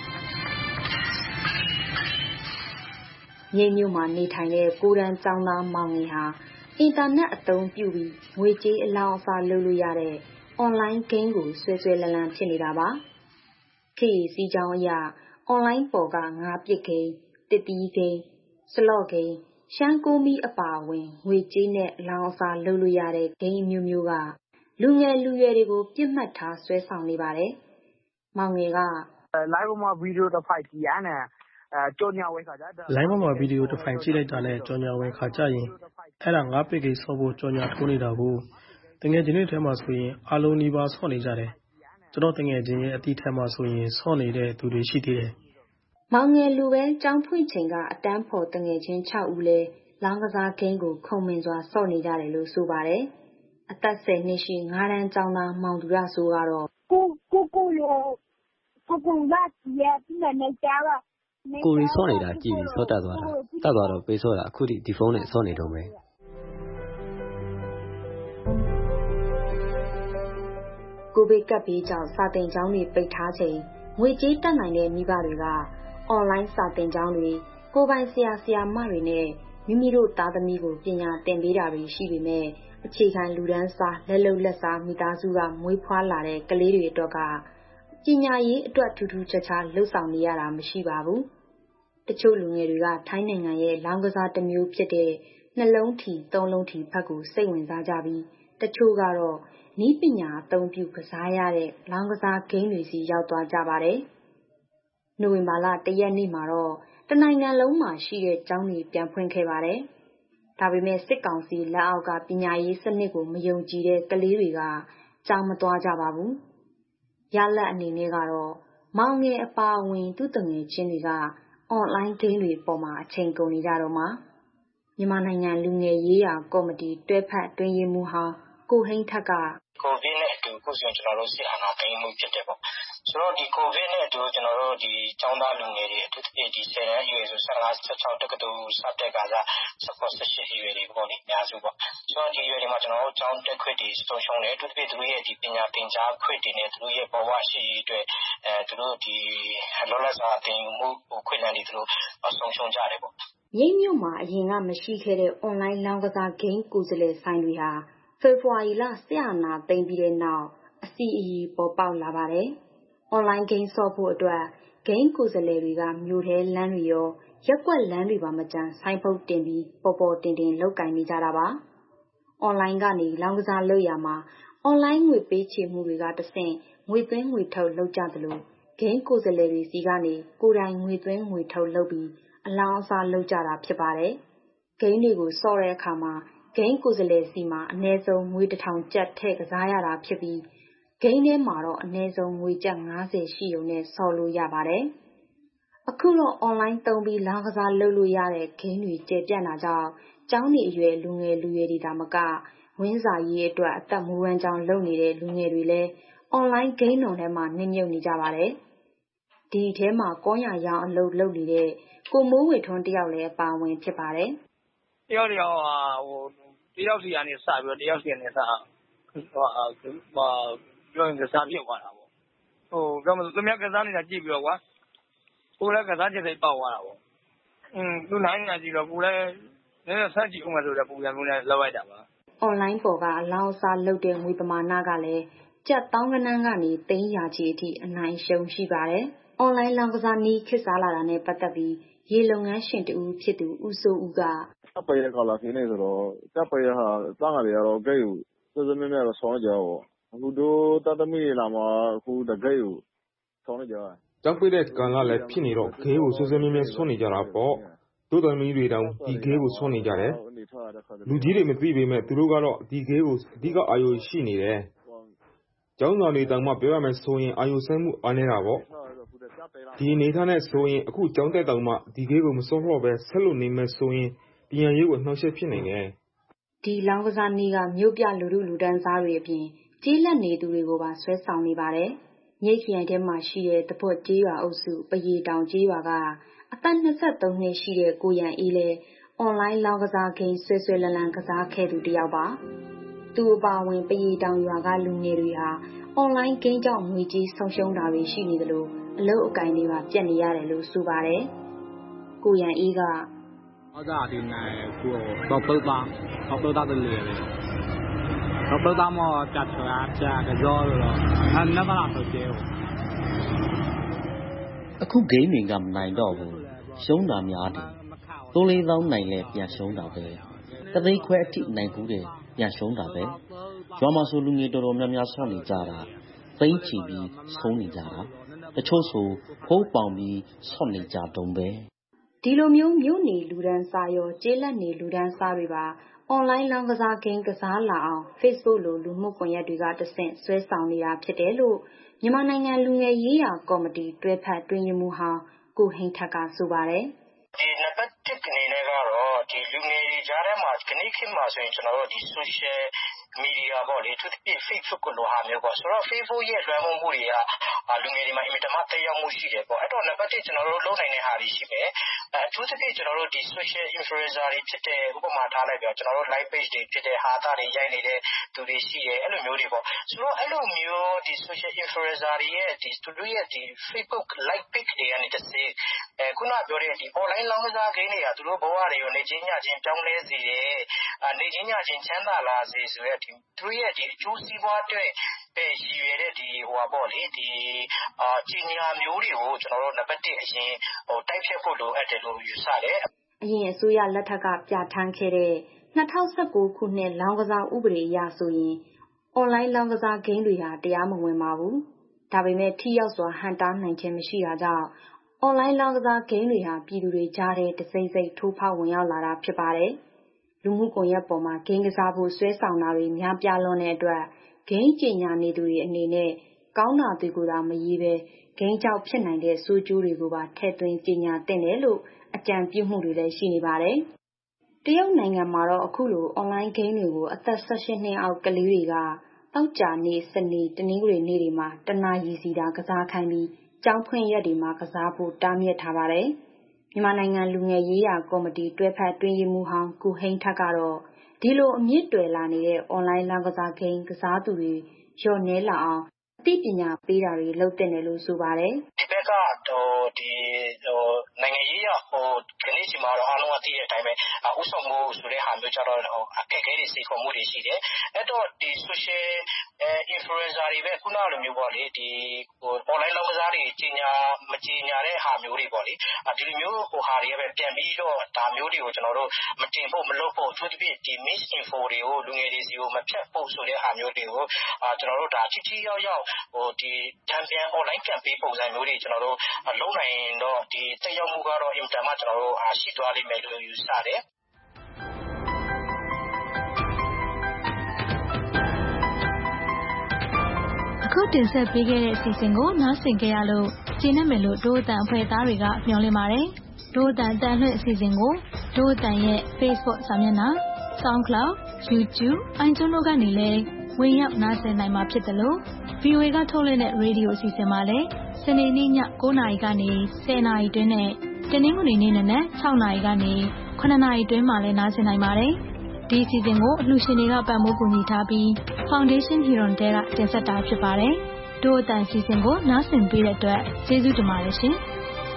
မြိတ်မြို့မှာနေထိုင်တဲ့ကိုတန်းကျောင်းသားမောင်ငယ်ဟာအင်တာနက်အသုံးပြုပြီးငွေကြေးအလောင်းအစားလုပ်လို့ရတဲ့ online game ကိုဆွဲဆွဲလန်းလန်းဖြစ်နေတာပါ။ခေတ်စီကြောင်းအရ online ပေါ်ကငါးပစ်ဂိမ်း၊တစ်တီးဂိမ်း၊စလော့ဂိမ်း၊ရှမ်းကိုမီအပါအဝင်ငွေကြေးနဲ့အလောင်းအစားလုပ်လို့ရတဲ့ဂိမ်းအမျိုးမျိုးကလူငယ်လူရွယ်တွေကိုပြစ်မှတ်ထားဆွဲဆောင်နေပါတယ်။မောင်ငယ်က live ပေါ်မှာဗီဒီယိုတစ်ဖိုက်ကြည့်ရတယ်အဲကြော်ညာဝင်ခါကြတယ် live ပေါ်မှာဗီဒီယိုတစ်ဖိုက်ကြည့်လိုက်တာနဲ့ကြော်ညာဝင်ခါကြရင်အဲ့ဒါငါးပစ်ဂိမ်းဆော့ဖို့ကြော်ညာထိုးနေတာကိုတကယ်ချင်းတွေထဲမှာဆိုရင်အလုံးနီးပါးဆော့နေကြတယ်ကျွန်တော်တကယ်ချင်းရဲ့အတီးထဲမှာဆိုရင်ဆော့နေတဲ့သူတွေရှိသေးတယ်မောင်ငယ်လူပဲကျောင်းဖွင့်ချိန်ကအတန်းဖော်တငယ်ချင်း၆ဦးလဲလောင်းကစားဂိမ်းကိုခုံမင်စွာဆော့နေကြတယ်လို့ဆိုပါတယ်အသက်ဆယ်နှစ်ရှိငါးတန်းကျောင်းသားမောင်သူရဆိုကတော့ကိုကိုကိုရောကိုကိုကကြီးရပြီးနေကြတော့ကိုရီဆော့နေတာကြည့်ပြီးဆော့တတ်သွားတာတတ်သွားတော့ပေးဆော့တာအခုထိဒီဖုန်းနဲ့ဆော့နေတော့မယ်ကိုဗစ်ကပ်ဘေးကြောင့်စာသင်ကျောင်းတွေပိတ်ထားချိန်ငွေကြေးတက်နိုင်တဲ့မိဘတွေက online စာသင်ကျောင်းတွေကိုပိုင်ဆရာဆရာမတွေနဲ့မိမိတို့သားသမီးကိုပညာသင်ပေးတာတွေရှိပေမဲ့အခြေခံလူတန်းစားလက်လုံလက်စားမိသားစုကမွေးဖွားလာတဲ့ကလေးတွေအတွက်ကပညာရေးအတွက်ထူးထူးခြားခြားလှုပ်ဆောင်နေရတာမရှိပါဘူး။တချို့လူငယ်တွေကထိုင်းနိုင်ငံရဲ့လောင်းကစားတစ်မျိုးဖြစ်တဲ့နှလုံးထီသုံးလုံးထီဖက်ကိုစိတ်ဝင်စားကြပြီးတချို့ကတော့နည်းပညာအသုံးပြုကစားရတဲ့လောင်းကစားဂိမ်းတွေစီရောက်သွားကြပါတယ်။နိုဝင်ဘာလတရက်နေ့မှာတော့တနိုင်ငံလုံးမှာရှိတဲ့ကျောင်းတွေပြန်ဖွင့်ခဲ့ပါတယ်။ဒါပေမဲ့စစ်ကောင်စီလက်အောက်ကပညာရေးစနစ်ကိုမယုံကြည်တဲ့ကလေးတွေကကျောင်းမသွားကြပါဘူး။ရလက်အနေနဲ့ကတော့မောင်ငယ်အပါအဝင်သူ့တငယ်ချင်းတွေက online ဂိမ်းတွေပေါ်မှာအချိန်ကုန်နေကြတော့မှာမြန်မာနိုင်ငံလူငယ်ရေးရာကော်မတီတွဲဖက်အတွင်းရေးမှူးဟောင်းကိုဟိန်းထက်ကကိုဗစ်နဲ့အတူခုဆိုကျွန်တော်တို့စစ်အာဏာသိမ်းမှုဖြစ်တယ်ပေါ့ဆိုတော့ဒီကိုဗစ်နဲ့အတူကျွန်တော်တို့ဒီကျောင်းသားလူငယ်တွေအထူးသဖြင့်ဒီဆယ်တန်းအရွယ်ဆို၁၅ ၁၆တက္ကသိုလ်စတဲ့ကစား၁၇ ၁၈အရွယ်တွေပေါ့လေအများစုပေါ့ဆိုတော့ဒီအရွယ်တွေမှာကျွန်တော်တို့ကျောင်းတက်ခွင့်တွေဆုံးရှုံးတယ်အထူးသဖြင့်သူတို့ရဲ့ဒီပညာသင်ကြားခွင့်တွေနဲ့သူတို့ရဲ့ဘဝရှိရေးအတွက်အဲသူတို့ဒီလောလောဆယ်အသင်ယူမှုခွင့်လန်းတွေသူတို့ဆုံးရှုံးကြတယ်ပေါ့မြိတ်မြို့မှာအရင်ကမရှိခဲ့တဲ့ online လောင်းကစားဂိမ်းကိုယ်စားလှယ်ဆိုင်တွေဟာဖေဖော်ဝါရီလဆရာနာသိမ်းပြီးတဲ့နောက်အစီအီပေါ်ပေါက်လာပါတယ်။ online ဂိမ်းဆော့ဖို့အတွက်ဂိမ်းကိုယ်စားလှယ်တွေကမြို့ထဲလမ်းတွေရောရက်ွက်လမ်းတွေပါမကြမ်းဆိုင်းပုတ်တင်ပြီးပေါ်ပေါ်တင်တင်လောက်ကင်နေကြတာပါ။ online ကနေလောင်းကစားလုပ်ရမှာ online ငွေပေးချေမှုတွေကတဆင့်ငွေသွင်းငွေထုတ်လုပ်ကြသလိုဂိမ်းကိုယ်စားလှယ်တွေစီကနေကိုယ်တိုင်ငွေသွင်းငွေထုတ်လုပ်ပြီးအလောင်းအစားလုပ်ကြတာဖြစ်ပါတယ်။ဂိမ်းတွေကိုဆော့တဲ့အခါမှာဂိမ်းကိုယ်စားလှယ်စီမှာအနည်းဆုံးငွေတစ်ထောင်ကျပ်ထည့်ကစားရတာဖြစ်ပြီးဂိမ်းထဲမှာတော့အနည်းဆုံးငွေကျပ်၅၀ရှိုံနဲ့ဆော်လို့ရပါတယ်။အခုတော့ online သုံးပြီးလောင်းကစားလုပ်လို့ရတဲ့ဂိမ်းတွေကျယ်ပြန့်တာကြောင့်ကျောင်းနေအရွယ်လူငယ်လူရွယ်တွေဒါမကဝင်းစာရေးအတွက်အသက်မွေးဝမ်းကြောင်းလုပ်နေတဲ့လူငယ်တွေလည်း online ဂိမ်းတော်ထဲမှာနှိမ့်မြုပ်နေကြပါတယ်။ဒီထဲမှာကောင်းရရောင်းအလုပ်လုပ်နေတဲ့ကိုမိုးဝေထွန်းတယောက်လည်းအပါအဝင်ဖြစ်ပါတယ်။တယောက်တယောက်ဟာဟိုတယောက်စီကနေစပြီးတော့တယောက်စီကနေစဟိုပြောရင်ကစားဖြစ်သွားတာပေါ့ဟိုပြောမလို့သူများကစားနေတာကြည့်ပြီးတော့ကွာကိုလည်းကစားချင်စိတ်ပေါက်သွားတာပေါ့อืมသူနိုင်နေတာကြည့်တော့ကိုလည်းနည်းနည်းဆက်ကြည့်ဦးမယ်ဆိုတော့ပုံစံမျိုးနဲ့လောက်လိုက်တာပါ online ပေါ်ကအလောင်းအစားလုပ်တဲ့ငွေပမာဏကလည်းကျပ်သောင်းကနန်းကနေသိန်းရာချီအထိအနိုင်ရှုံရှိပါတယ် online လောင်းကစားနည်းခေတ်စားလာတာနဲ့ပတ်သက်ပြီးရေလုပ်ငန်းရှင်တူဖြစ်သူဦးစိုးဦးကတပ်ပရကလာခင်းနေဆိုတော့တပ်ပရဟာတန်းကလေးကတော့ဂိတ်ကိုစွစွမြဲမြဲတော့ဆောင်းကြတော့အခုတို့တသမီးလာမှာအခုတဂိတ်ကိုဆောင်းနေကြကျောင်းပိတ်တဲ့ကံလာလည်းဖြစ်နေတော့ဂိတ်ကိုစွစွမြဲမြဲဆောင်းနေကြတာပေါ့တို့သမီးတွေတောင်ဒီဂိတ်ကိုဆောင်းနေကြတယ်လူကြီးတွေမသိပေမဲ့သူတို့ကတော့ဒီဂိတ်ကိုအဓိကအာရုံရှိနေတယ်ကျောင်းသားတွေတောင်မှပြောရမယ်ဆိုရင်အာရုံစိုက်မှုအားနေတာပေါ့ဒီအနေထားနဲ့ဆိုရင်အခုကျောင်းတက်တောင်မှဒီဂိတ်ကိုမစောတော့ပဲဆက်လို့နေမယ်ဆိုရင်ပညာရေးကိုနှောက်ယှက်ဖြစ်နေတယ်ဒီလောင်းကစားနည်းကမြို့ပြလူလူလူတန်းစားတွေအပြင်ကျေးလက်နေသူတွေကိုပါဆွဲဆောင်နေပါတယ်မြိတ်ခရိုင်ထဲမှာရှိတဲ့တပွတ်ကျေးရွာအုပ်စုပရေတောင်ကျေးရွာကအသက်၂၃နှစ်ရှိတဲ့ကိုရန်အေးလဲအွန်လိုင်းလောင်းကစားဂိမ်းဆွဲဆွဲလန်းလန်းကစားခဲ့သူတစ်ယောက်ပါသူအပါဝင်ပရီတောင်ရွာကလူငယ်တွေဟာအွန်လိုင်းဂိမ်းကြောင့်ငွေကြေးဆုံးရှုံးတာတွေရှိနေသလိုအလုပ်အကိုင်တွေပါပြတ်နေရတယ်လို့ဆိုပါတယ်ကိုရန်အေးကဟုတ်တာဒီနိုင်ကိုတော့ပုတ်ပါဟောပုတ်တာတယ်လေဟောပုတ်တာမောပြတ်ချာပြတ်ကြောလို့အဲ့နမလာဆိုကျေအခုဂိမ်းတွေကမနိုင်တော့ဘူးရှုံးတာများတယ်သုံးလေးသောင်းနိုင်လဲပြန်ရှုံးတာပဲတသိန်းခွဲအထိနိုင်ဘူးတယ်ပြန်ရှုံးတာပဲရွာမှာဆိုလူငယ်တော်တော်များများဆော့နေကြတာသိန်းချီပြီးဆုံးနေကြတာတချို့ဆိုဖိုးပေါင်ပြီးဆော့နေကြတုံးပဲဒီလိုမျိုးမြို့နေလူဒန်းစားရောကျေးလက်နေလူဒန်းစားတွေပါအွန်လိုင်းလောင်းကစားဂိမ်းကစားလာအောင် Facebook လိုလူမှုကွန်ရက်တွေကတဆင့်ဆွဲဆောင်နေတာဖြစ်တယ်လို့မြန်မာနိုင်ငံလူငယ်ရေးရာကော်မတီတွဲဖက်တွင်ရမှုဟောင်းကိုဟိန်ထက်ကဆိုပါတယ်ဒီနံပါတ်တစ်အနေနဲ့ကတော့ဒီလူငယ်တွေကြားထဲမှာခဏခင်းမှာဆိုရင်ကျွန်တော်တို့ဒီ social media ပေါ့လေသူတို့ Facebook ကိုလိုဟာမျိုးပေါ့ဆိုတော့ Facebook ရဲ့လွှမ်းမိုးမှုတွေကလူငယ်တွေမှာအင်မတန်မှသက်ရောက်မှုရှိတယ်ပေါ့အဲ့တော့နံပါတ်တစ်ကျွန်တော်တို့လုပ်နိုင်တဲ့ဟာတွေရှိမယ်အဲသူတို့ကကျွန်တော်တို့ဒီ social influencer တွေဖြစ်တဲ့ဥပမာထားလိုက်ပြောကျွန်တော်တို့ live page တွေဖြစ်တဲ့ဟာသားတွေရိုက်နေတဲ့သူတွေရှိတယ်အဲ့လိုမျိုးတွေပေါ့ဆိုတော့အဲ့လိုမျိုးဒီ social influencer တွေရဲ့ဒီသူတို့ရဲ့ဒီ Facebook live page တွေကနေတစ်စေအဲခုနပြောတဲ့ဒီ online လောင်းကစားဂိမ်းတွေကသူတို့ဘဝတွေကိုနေချင်းညချင်းပြောင်းလဲစေတယ်အနေချင်းညချင်းချမ်းသာလာစေဆိုရတဲ့သူရဲ့ဒီအကျိုးစီးပွားအတွက်ပဲရည်ရွယ်တဲ့ဒီဟိုပါပေါ့လေဒီအာကြီးညာမျိုးတွေကိုကျွန်တော်တို့နံပါတ်တစ်အရင်ဟိုတိုက်ဖြတ်ဖို့လိုအပ်တယ်လို့ယူဆတယ်အရင်အစိုးရလက်ထက်ကပြဋ္ဌာန်းခဲ့တဲ့၂၀၁၉ခုနှစ်လောင်းကစားဥပဒေအရဆိုရင်အွန်လိုင်းလောင်းကစားဂိမ်းတွေဟာတရားမဝင်ပါဘူးဒါပေမဲ့ထိရောက်စွာဟန်တားနိုင်ခြင်းမရှိတာကြောင့်အွန်လိုင်းလောင်းကစားဂိမ်းတွေဟာပြည်သူတွေကြားထဲတစိမ့်စိမ့်ထိုးဖောက်ဝင်ရောက်လာတာဖြစ်ပါတယ်လူမှုကွန်ရက်ပေါ်မှာဂိမ်းကစားဖို့ဆွဲဆောင်တာတွေများပြားလွန်းတဲ့အတွက်ဂိမ်းကြေညာနေသူတွေအနေနဲ့ကောင်းတာတွေကိုသာမရေးပဲဂိမ်းကြောက်ဖြစ်နိုင်တဲ့ဆိုးကျိုးတွေကိုပါထည့်သွင်းကြေညာသင့်တယ်လို့အကြံပြုမှုတွေလည်းရှိနေပါတယ်။တရုတ်နိုင်ငံမှာတော့အခုလိုအွန်လိုင်းဂိမ်းတွေကိုအသက်၁၈နှစ်အောက်ကလေးတွေကတောက်ကြနေစနေတနင်္ဂနွေနေ့တွေမှာတနာရီစီတာကစားခိုင်းပြီးကျောင်းဖွင့်ရက်တွေမှာကစားဖို့တားမြစ်ထားပါတယ်။မြန်မာနိုင်ငံလူငယ်ရေးရာကော်မတီတွဲဖက်တွင်ရမှုဟောင်းကိုဟိန်ထက်ကတော့ဒီလိုအမြင့်တွယ်လာနေတဲ့အွန်လိုင်းလောင်းကစားဂိမ်းကစားသူတွေလျော့နည်းလာအောင်အသိပညာပေးတာတွေလုပ်တင်တယ်လို့ဆိုပါတယ်ဒီဘက်ကဟိုဒီဟိုနိုင်ငံရေးရဟိုခဏစီမှာတော့အားလုံးအသိတဲ့အတိုင်းပဲဥဆောင်မှုဆိုတဲ့ဟာမျိုးကြတော့အခက်အခဲတွေစိတ်ခေါ်မှုတွေရှိတယ်အဲ့တော့ဒီ social influencer တွေပဲခုနလိုမျိုးပေါ့လေဒီဟို online လောင်းကစားတွေကြီးညာမကြီးညာတဲ့ဟာမျိုးတွေပေါ့လေဒီလိုမျိုးဟိုဟာတွေပဲပြန်ပြီးတော့ဒါမျိုးတွေကိုကျွန်တော်တို့မတင်ဖို့မလုပ်ဖို့သူတို့ဒီ misinfo တွေကိုလူငယ်တွေစီကိုမဖြတ်ဖို့ဆိုတဲ့ဟာမျိုးတွေကိုအာကျွန်တော်တို့ဒါချီချီရောက်ရောက်ဟိုဒီ champion online campaign ပုံစံမျိုးတွေကျွန်တော်တို့လုံးနိုင်တော့ဒီတက်ရောက်မှုကတော့အင်တာမကျွန်တော်တို့အားရှိသွားလိမ့်မယ်လို့ယူဆတယ်အခုတင်ဆက်ပေးခဲ့တဲ့အစီအစဉ်ကိုနားဆင်ကြရလို့ကျေနပ်မယ်လို့ဒို့အတန်အဖွဲ့သားတွေကမျှော်လင့်ပါတယ်ဒို့အတန်အတန်လွှင့်အစီအစဉ်ကိုဒို့အတန်ရဲ့ Facebook စာမျက်နှာ SoundCloud YouTube iTunes တို့ကနေလည်းဝင်ရောက်နားဆင်နိုင်မှာဖြစ်တယ်လို့ ဗွီအိုအေ ကထုတ်လွှင့်တဲ့ရေဒီယိုအစီအစဉ်မှာလည်းစနေနေ့ည၉နာရီကနေ၁၀နာရီတွင်းနဲ့တနင်္ဂနွေနေ့နံနက်၆နာရီကနေ၇နာရီတွင်းမှာလည်းနားဆင်နိုင်ပါတယ်။ဒီအစီအစဉ်ကိုအလှူရှင်တွေကပံ့ပိုးကူညီထားပြီး Foundation Hero တဲကတင်ဆက်တာဖြစ်ပါတယ်။တို့အတန်အစီအစဉ်ကိုနားဆင်ပေးတဲ့အတွက်ကျေးဇူးတင်ပါတယ်ရှင်။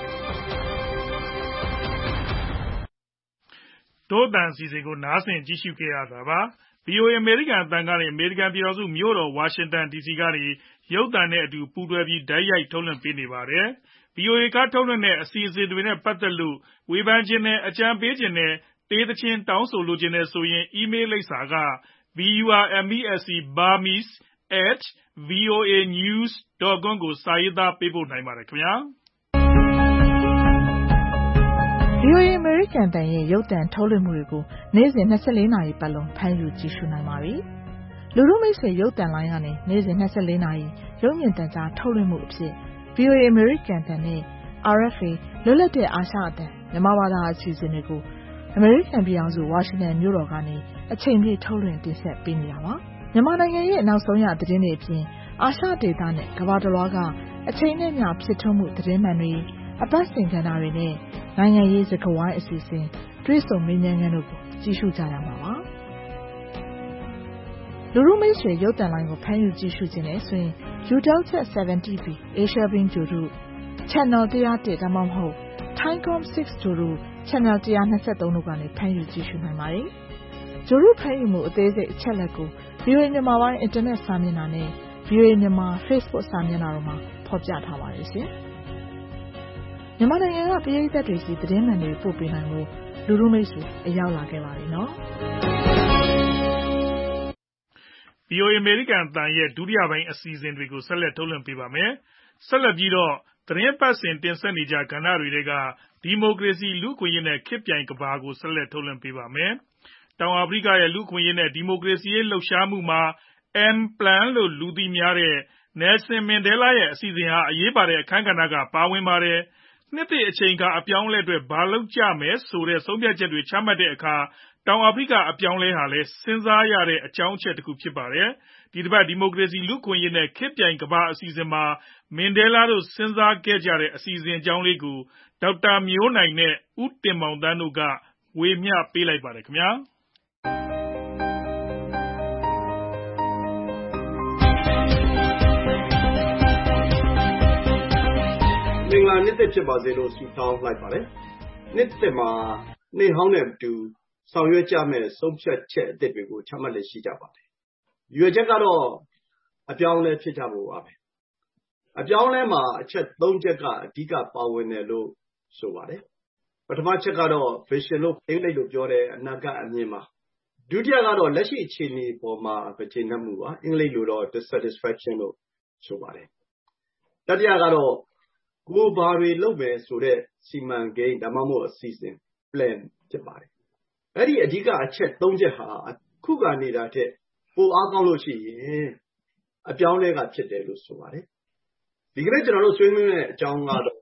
တို့အတန်အစီအစဉ်ကိုနားဆင်ကြည့်ရှုခဲ့ရတာပါ။ ဗွီအိုအေ အမေရိကန်အသံကနေအမေရိကန်ပြည်ထောင်စုမြို့တော်ဝါရှင်တန်ဒီစီကနေရုပ်သံနဲ့အတူပူးတွဲပြီးတိုက်ရိုက်ထုတ်လွှင့်ပေးနေပါတယ်။ ဗွီအိုအေကထုတ်လွှင့်တဲ့အစီအစဉ်တွေနဲ့ပတ်သက်လို့ဝေဖန်ခြင်းနဲ့အကြံပေးခြင်းနဲ့တေးသချင်းတောင်းဆိုလိုခြင်းနဲ့ဆိုရင်အီးမေးလ်လိပ်စာက burmese at voa news dot com ကိုစာရေးသားပေးပို့နိုင်ပါတယ်ခင်ဗျာ။ဗွီအိုအေ အမေရိကန်အသံရဲ့ရုပ်သံထုတ်လွှင့်မှုတွေကိုနေ့စဉ်၂၄နာရီပတ်လုံးဖမ်းယူကြည့်ရှုနိုင်ပါပြီ။လူထုမိတ်ဆွေရုပ်သံလိုင်းကနေနေ့စဉ်၂၄နာရီရုပ်မြင်သံကြားထုတ်လွှင့်မှုအဖြစ် ဗွီအိုအေ အမေရိကန်အသံနဲ့ အာရ်အက်ဖ်အေ လွတ်လပ်တဲ့အာရှအသံမြန်မာဘာသာအစီအစဉ်တွေကိုအမေရိကန်ပြည်ထောင်စုဝါရှင်တန်မြို့တော်ကနေအချိန်ပြည့်ထုတ်လွှင့်တင်ဆက်ပေးနေတာပါ။မြန်မာနိုင်ငံရဲ့နောက်ဆုံးရသတင်းတွေအပြင်အာရှဒေသနဲ့ကမ္ဘာတစ်လွှားကအချိန်နဲ့မျှဖြစ်ထွန်းမှုသတင်းမှန်တွေအပတ်စဉ်ကဏ္ဍတွေနဲ့နိုင်ငံရေးစကားဝိုင်းအစီအစဉ်တွေးဆုံမေးမြန်းခန်းတို့ကိုကြည့်ရှုကြရမှာပါလူရုမိတ်ဆွေရုပ်သံလိုင်းကိုဖမ်းယူကြည့်ရှုခြင်းနဲ့ဆိုရင် Eutelsat セブンティービー Asia Beam ဂြိုလ်တု Channel one oh one ဒါမှမဟုတ် Thaicom six ဂြိုလ်တု Channel one twenty-three တို့ကနေဖမ်းယူကြည့်ရှုနိုင်ပါတယ်။ဂြိုလ်တုဖမ်းယူမှုအသေးစိတ်အချက်အလက်ကို ဗွီအိုအေ မြန်မာပိုင်းအင်တာနက်စာမျက်နှာနဲ့ ဗွီအိုအေ မြန်မာ Facebook စာမျက်နှာတို့မှာဖော်ပြထားပါတယ်ရှင်။မြန်မာနိုင်ငံကပရိသတ်တွေစီသတင်းမှန်တွေပို့ပေးနိုင်လို့လူရုမိတ်ဆွေအရောက်လာခဲ့ပါပြီနော်။ဗွီအိုအေ အမေရိကန်အသံရဲ့ဒုတိယပိုင်းအစီအစဉ်တွေကိုဆက်လက်ထုတ်လွှင့်ပေးပါမယ်။ဆက်လက်ပြီးတော့သတင်းပတ်စဉ်တင်ဆက်နေကြကဏ္ဍတွေကဒီမိုကရေစီလူ့အခွင့်အရေးနဲ့ခေတ်ပြိုင်ကဘာကိုဆက်လက်ထုတ်လွှင့်ပေးပါမယ်။တောင်အာဖရိကရဲ့လူ့အခွင့်အရေးနဲ့ဒီမိုကရေစီရေးလှုပ်ရှားမှုမှာ M-Plan လို့လူသိများတဲ့ Nelson Mandela ရဲ့အစီအစဉ်ဟာအရေးပါတဲ့အခန်းကဏ္ဍကပါဝင်ပါတယ်။နှစ်သစ်အချိန်အခါအပြောင်းအလဲအတွက်ဘာလုပ်ကြမယ်ဆိုတဲ့ဆုံးဖြတ်ချက်တွေချမှတ်တဲ့အခါတောင်အာဖရိကအပြောင်းအလဲဟာလည်းစဉ်းစားရတဲ့အကြောင်းအချက်တစ်ခုဖြစ်ပါတယ်။ဒီတစ်ပတ်ဒီမိုကရေစီလူ့အခွင့်အရေးနဲ့ခေတ်ပြိုင်ကဘာအစီအစဉ်မှာမန်ဒဲလားတို့စဉ်းစားခဲ့ကြတဲ့အစီအစဉ်အကြောင်းလေးကိုဒေါက်တာမျိုးနိုင်နဲ့ဦးတင်မောင်သန်းတို့ကဝေမျှပေးလိုက်ပါတယ်ခင်ဗျာ။မင်္ဂလာနှစ်သက်ဖြစ်ပါစေလို့ဆုတောင်းလိုက်ပါတယ်။နှစ်သက်မှာနေဟောင်းနဲ့အတူဆောင်ရွက်ကြမဲ့ဆုံးဖြတ်ချက်အသစ်တွေကိုချမှတ်လက်ရှိကြပါတယ်။ရွေချက်ကတော့အပြောင်းအလဲဖြစ်ကြဖို့ပါပဲ။အပြောင်းအလဲမှာအချက်သုံးချက်ကအဓိကပါဝင်တယ်လို့ဆိုပါတယ်။ပထမချက်ကတော့ vision လို့အင်္ဂလိပ်လိုပြောတဲ့အနာဂတ်အမြင်ပါ။ဒုတိယကတော့လက်ရှိအခြေအနေပေါ်မှာကျေနပ်မှုပါ။အင်္ဂလိပ်လိုတော့ dissatisfaction လို့ဆိုပါတယ်။တတိယကတော့ကိုဘာတွေလုပ်မယ်ဆိုတဲ့စီမံကိန်းဒါမှမဟုတ်အစီအစဉ် plan ဖြစ်ပါတယ်။အဲ့ဒီအဓိကအချက်သုံးချက်ဟာခုကနေတာတဲ့ပိုအားကောင်းလို့ရှိရင်အပြောင်းလဲကဖြစ်တယ်လို့ဆိုပါတယ်။ဒီကနေ့ကျွန်တော်တို့ဆွေးနွေးတဲ့အကြောင်းကတော့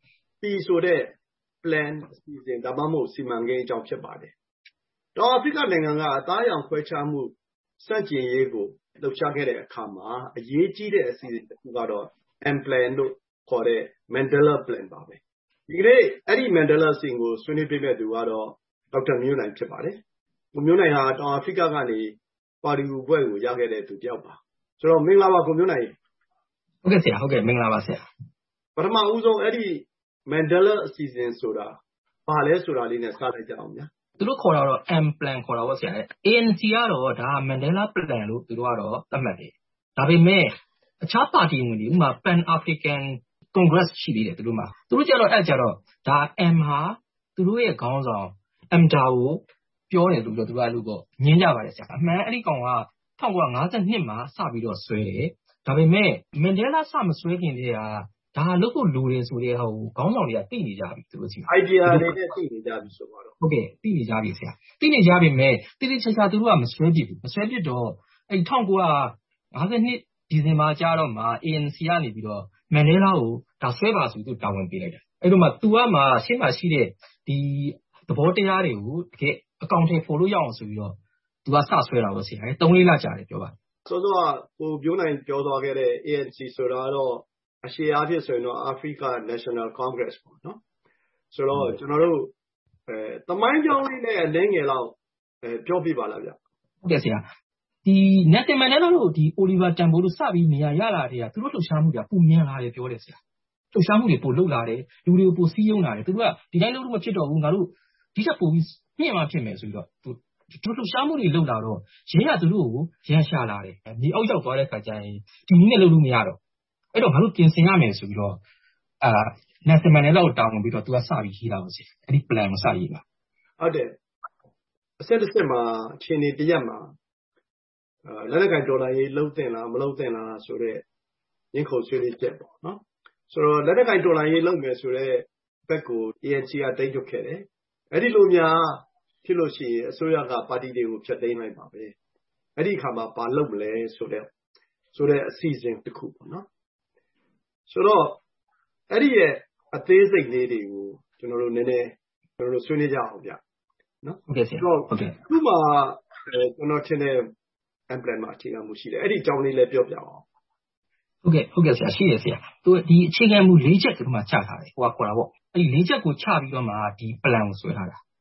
P ဆိုတဲ့ plan အစီအစဉ်ဒါမှမဟုတ်စီမံကိန်းအကြောင်းဖြစ်ပါတယ်။တောင်အာဖရိကနိုင်ငံကအသားရောင်ခွဲခြားမှုစန့်ကျင်ရေးကိုလှုပ်ရှားခဲ့တဲ့အခါမှာအရေးကြီးတဲ့အစီအစဉ်တစ်ခုကတော့ M plan လို့ခေါ်တဲ့ Mandela Plan ပါပဲဒီကနေ့အဲ့ဒီ Mandela စီကိုဆွေးနွေးပေးမဲ့သူကတော့ဒေါက်တာမျိုးနိုင်ဖြစ်ပါတယ်ကိုမျိုးနိုင်ဟာတောင်အာဖရိကကနေပါရီဘွဲ့ကိုရခဲ့တဲ့သူတယောက်ပါဆိုတော့မင်္ဂလာပါကိုမျိုးနိုင်ဟုတ်ကဲ့ဆရာဟုတ်ကဲ့မင်္ဂလာပါဆရာပထမဦးဆုံးအဲ့ဒီ Mandela အစီအစဉ်ဆိုတာဘာလဲဆိုတာလေးနဲ့စလိုက်ကြအောင်ဗျာသူတို့ခေါ်တာတော့ M plan ခေါ်တာပေါ့ဆရာ A N C ကတော့ဒါ Mandela Plan လို့သူတို့ကတော့သတ်မှတ်တယ်ဒါပေမဲ့အခြားပါတီဝင်တွေဥပမာ Pan African Congress ရှိသေးတယ်သူတို့မှာသူတို့ကြတော့အဲ့ကြတော့ဒါ M ဟာသူတို့ရဲ့ခေါင်းဆောင် M ဒါကိုပြောတယ်လို့ပြောသူကလို့ပေါ့ညင်းကြပါတယ်ဆရာအမှန်အဲ့ဒီကောင်ကnineteen fifty-twoမှာစပြီးတော့ဆွဲတယ်ဒါပေမဲ့ Mandela စမဆွဲခင်တည်းကဒါလုပ်ဖို့လိုတယ်ဆိုတဲ့ဟိုခေါင်းဆောင်တွေကသိနေကြပြီသူတို့ချင်း idea တွေနဲ့သိနေကြပြီဆိုတော့ဟုတ်ကဲ့သိနေကြပြီဆရာသိနေကြပြီမဲ့တိတိကျကျသူတို့ကမဆွဲပြဘူးမဆွဲပြတော့အဲ့nineteen fifty-twoဒီဇင်ဘာကျတော့မှ A N C ကနေပြီးတော့မန်ဒဲလားကိုဒါဆွဲပါဆိုသူတာဝန်ပေးလိုက်တယ်အဲ့တော့မှ तू ကမှရှေ့မှာရှိတဲ့ဒီသဘောတရားတွေကိုတကယ်အကောင့်ထဲပေါ်လို့ရအောင်ဆိုပြီးတော့ तू ကစဆွဲတာပေါ့ဆရာသုံးလေးလကြာတယ်ပြောပါစောစောကကိုပြောနိုင်ပြောသွားခဲ့တဲ့ A N C ဆိုတာတော့အရှေ့အားဖြင့်ဆိုရင်တော့ Africa National Congress ပေါ့နော်ဆိုတော့ကျွန်တော်တို့အဲတမိုင်းကြောင်းလေးနဲ့အနည်းငယ်လောက်အဲပြောပြပါလားဗျဟုတ်ကဲ့ဆရာဒီNelson Mandelaတို့ဒီ Oliver Tambo တို့စပြီးနေရာရလာတဲ့ကသူတို့လှုပ်ရှားမှုတွေကပုံမြင်လာတယ်ပြောတယ်ဆရာလှုပ်ရှားမှုတွေပို့လှုပ်လာတယ်လူတွေကိုပိုစည်းရုံးလာတယ်သူတို့ကဒီတိုင်းလုပ်လို့မဖြစ်တော့ဘူးငါတို့ဒီချက်ပို့ပြီးမြင့်မှဖြစ်မယ်ဆိုပြီးတော့သူတို့လှုပ်ရှားမှုတွေလုပ်လာတော့ရင်းကသူတို့ကိုရန်ရှာလာတယ်မြေအောက်ရောက်သွားတဲ့ခါကျရင်ဒီနည်းနဲ့လုပ်လို့မရတော့အဲ့တော့ငါတို့ပြင်ဆင်ရမယ်ဆိုပြီးတော့အာ Nelson Mandela ကိုတောင်းပြီးတော့သူကစပြီးရေးတာပါဆရာအဲ့ဒီ plan ကိုစရေးပါဟုတ်တယ်အဆက်တစ်ဆက်မှာအချိန်တရက်မှာအဲလက်နက်ကင်ဒေါ်လာရေးလုံးတင်လားမလုံးတင်လားဆိုတော့ရင်းခုန်ဆွေးနွေးချက်ပေါ့နော်ဆိုတော့လက်နက်ကင်ဒေါ်လာရေးလုံးမယ်ဆိုတော့ဘက်ကို A N C ကတိတ်ထုတ်ခဲ့တယ်အဲ့ဒီလိုများဖြစ်လို့ရှိရင်အစိုးရကပါတီတွေကိုဖျက်သိမ်းလိုက်ပါပဲအဲ့ဒီအခါမှာဘာလုပ်မလဲဆိုတော့ဆိုတော့အစီအစဉ်တစ်ခုပေါ့နော်ဆိုတော့အဲ့ဒီရဲ့အသေးစိတ်လေးတွေကိုကျွန်တော်တို့နည်းနည်းကျွန်တော်တို့ဆွေးနွေးကြအောင်ဗျနော်ဟုတ်ကဲ့ဆရာဟုတ်ကဲ့ခုမှကျွန်တော်ထင်တယ်plan မှာအခြေခံမှုရှိတယ်အဲ့ဒီအကြောင်းလေးလည်းပြောပြအောင်ဟုတ်ကဲ့ဟုတ်ကဲ့ဆရာရှိရဆရာသူဒီအခြေခံမှု၄ချက်ဒီမှာချထားတယ်ဟိုကခေါ်တာပေါ့အဲ့ဒီ၄ချက်ကိုချပြီးတော့မှဒီ plan ကိုဆွဲထားတာ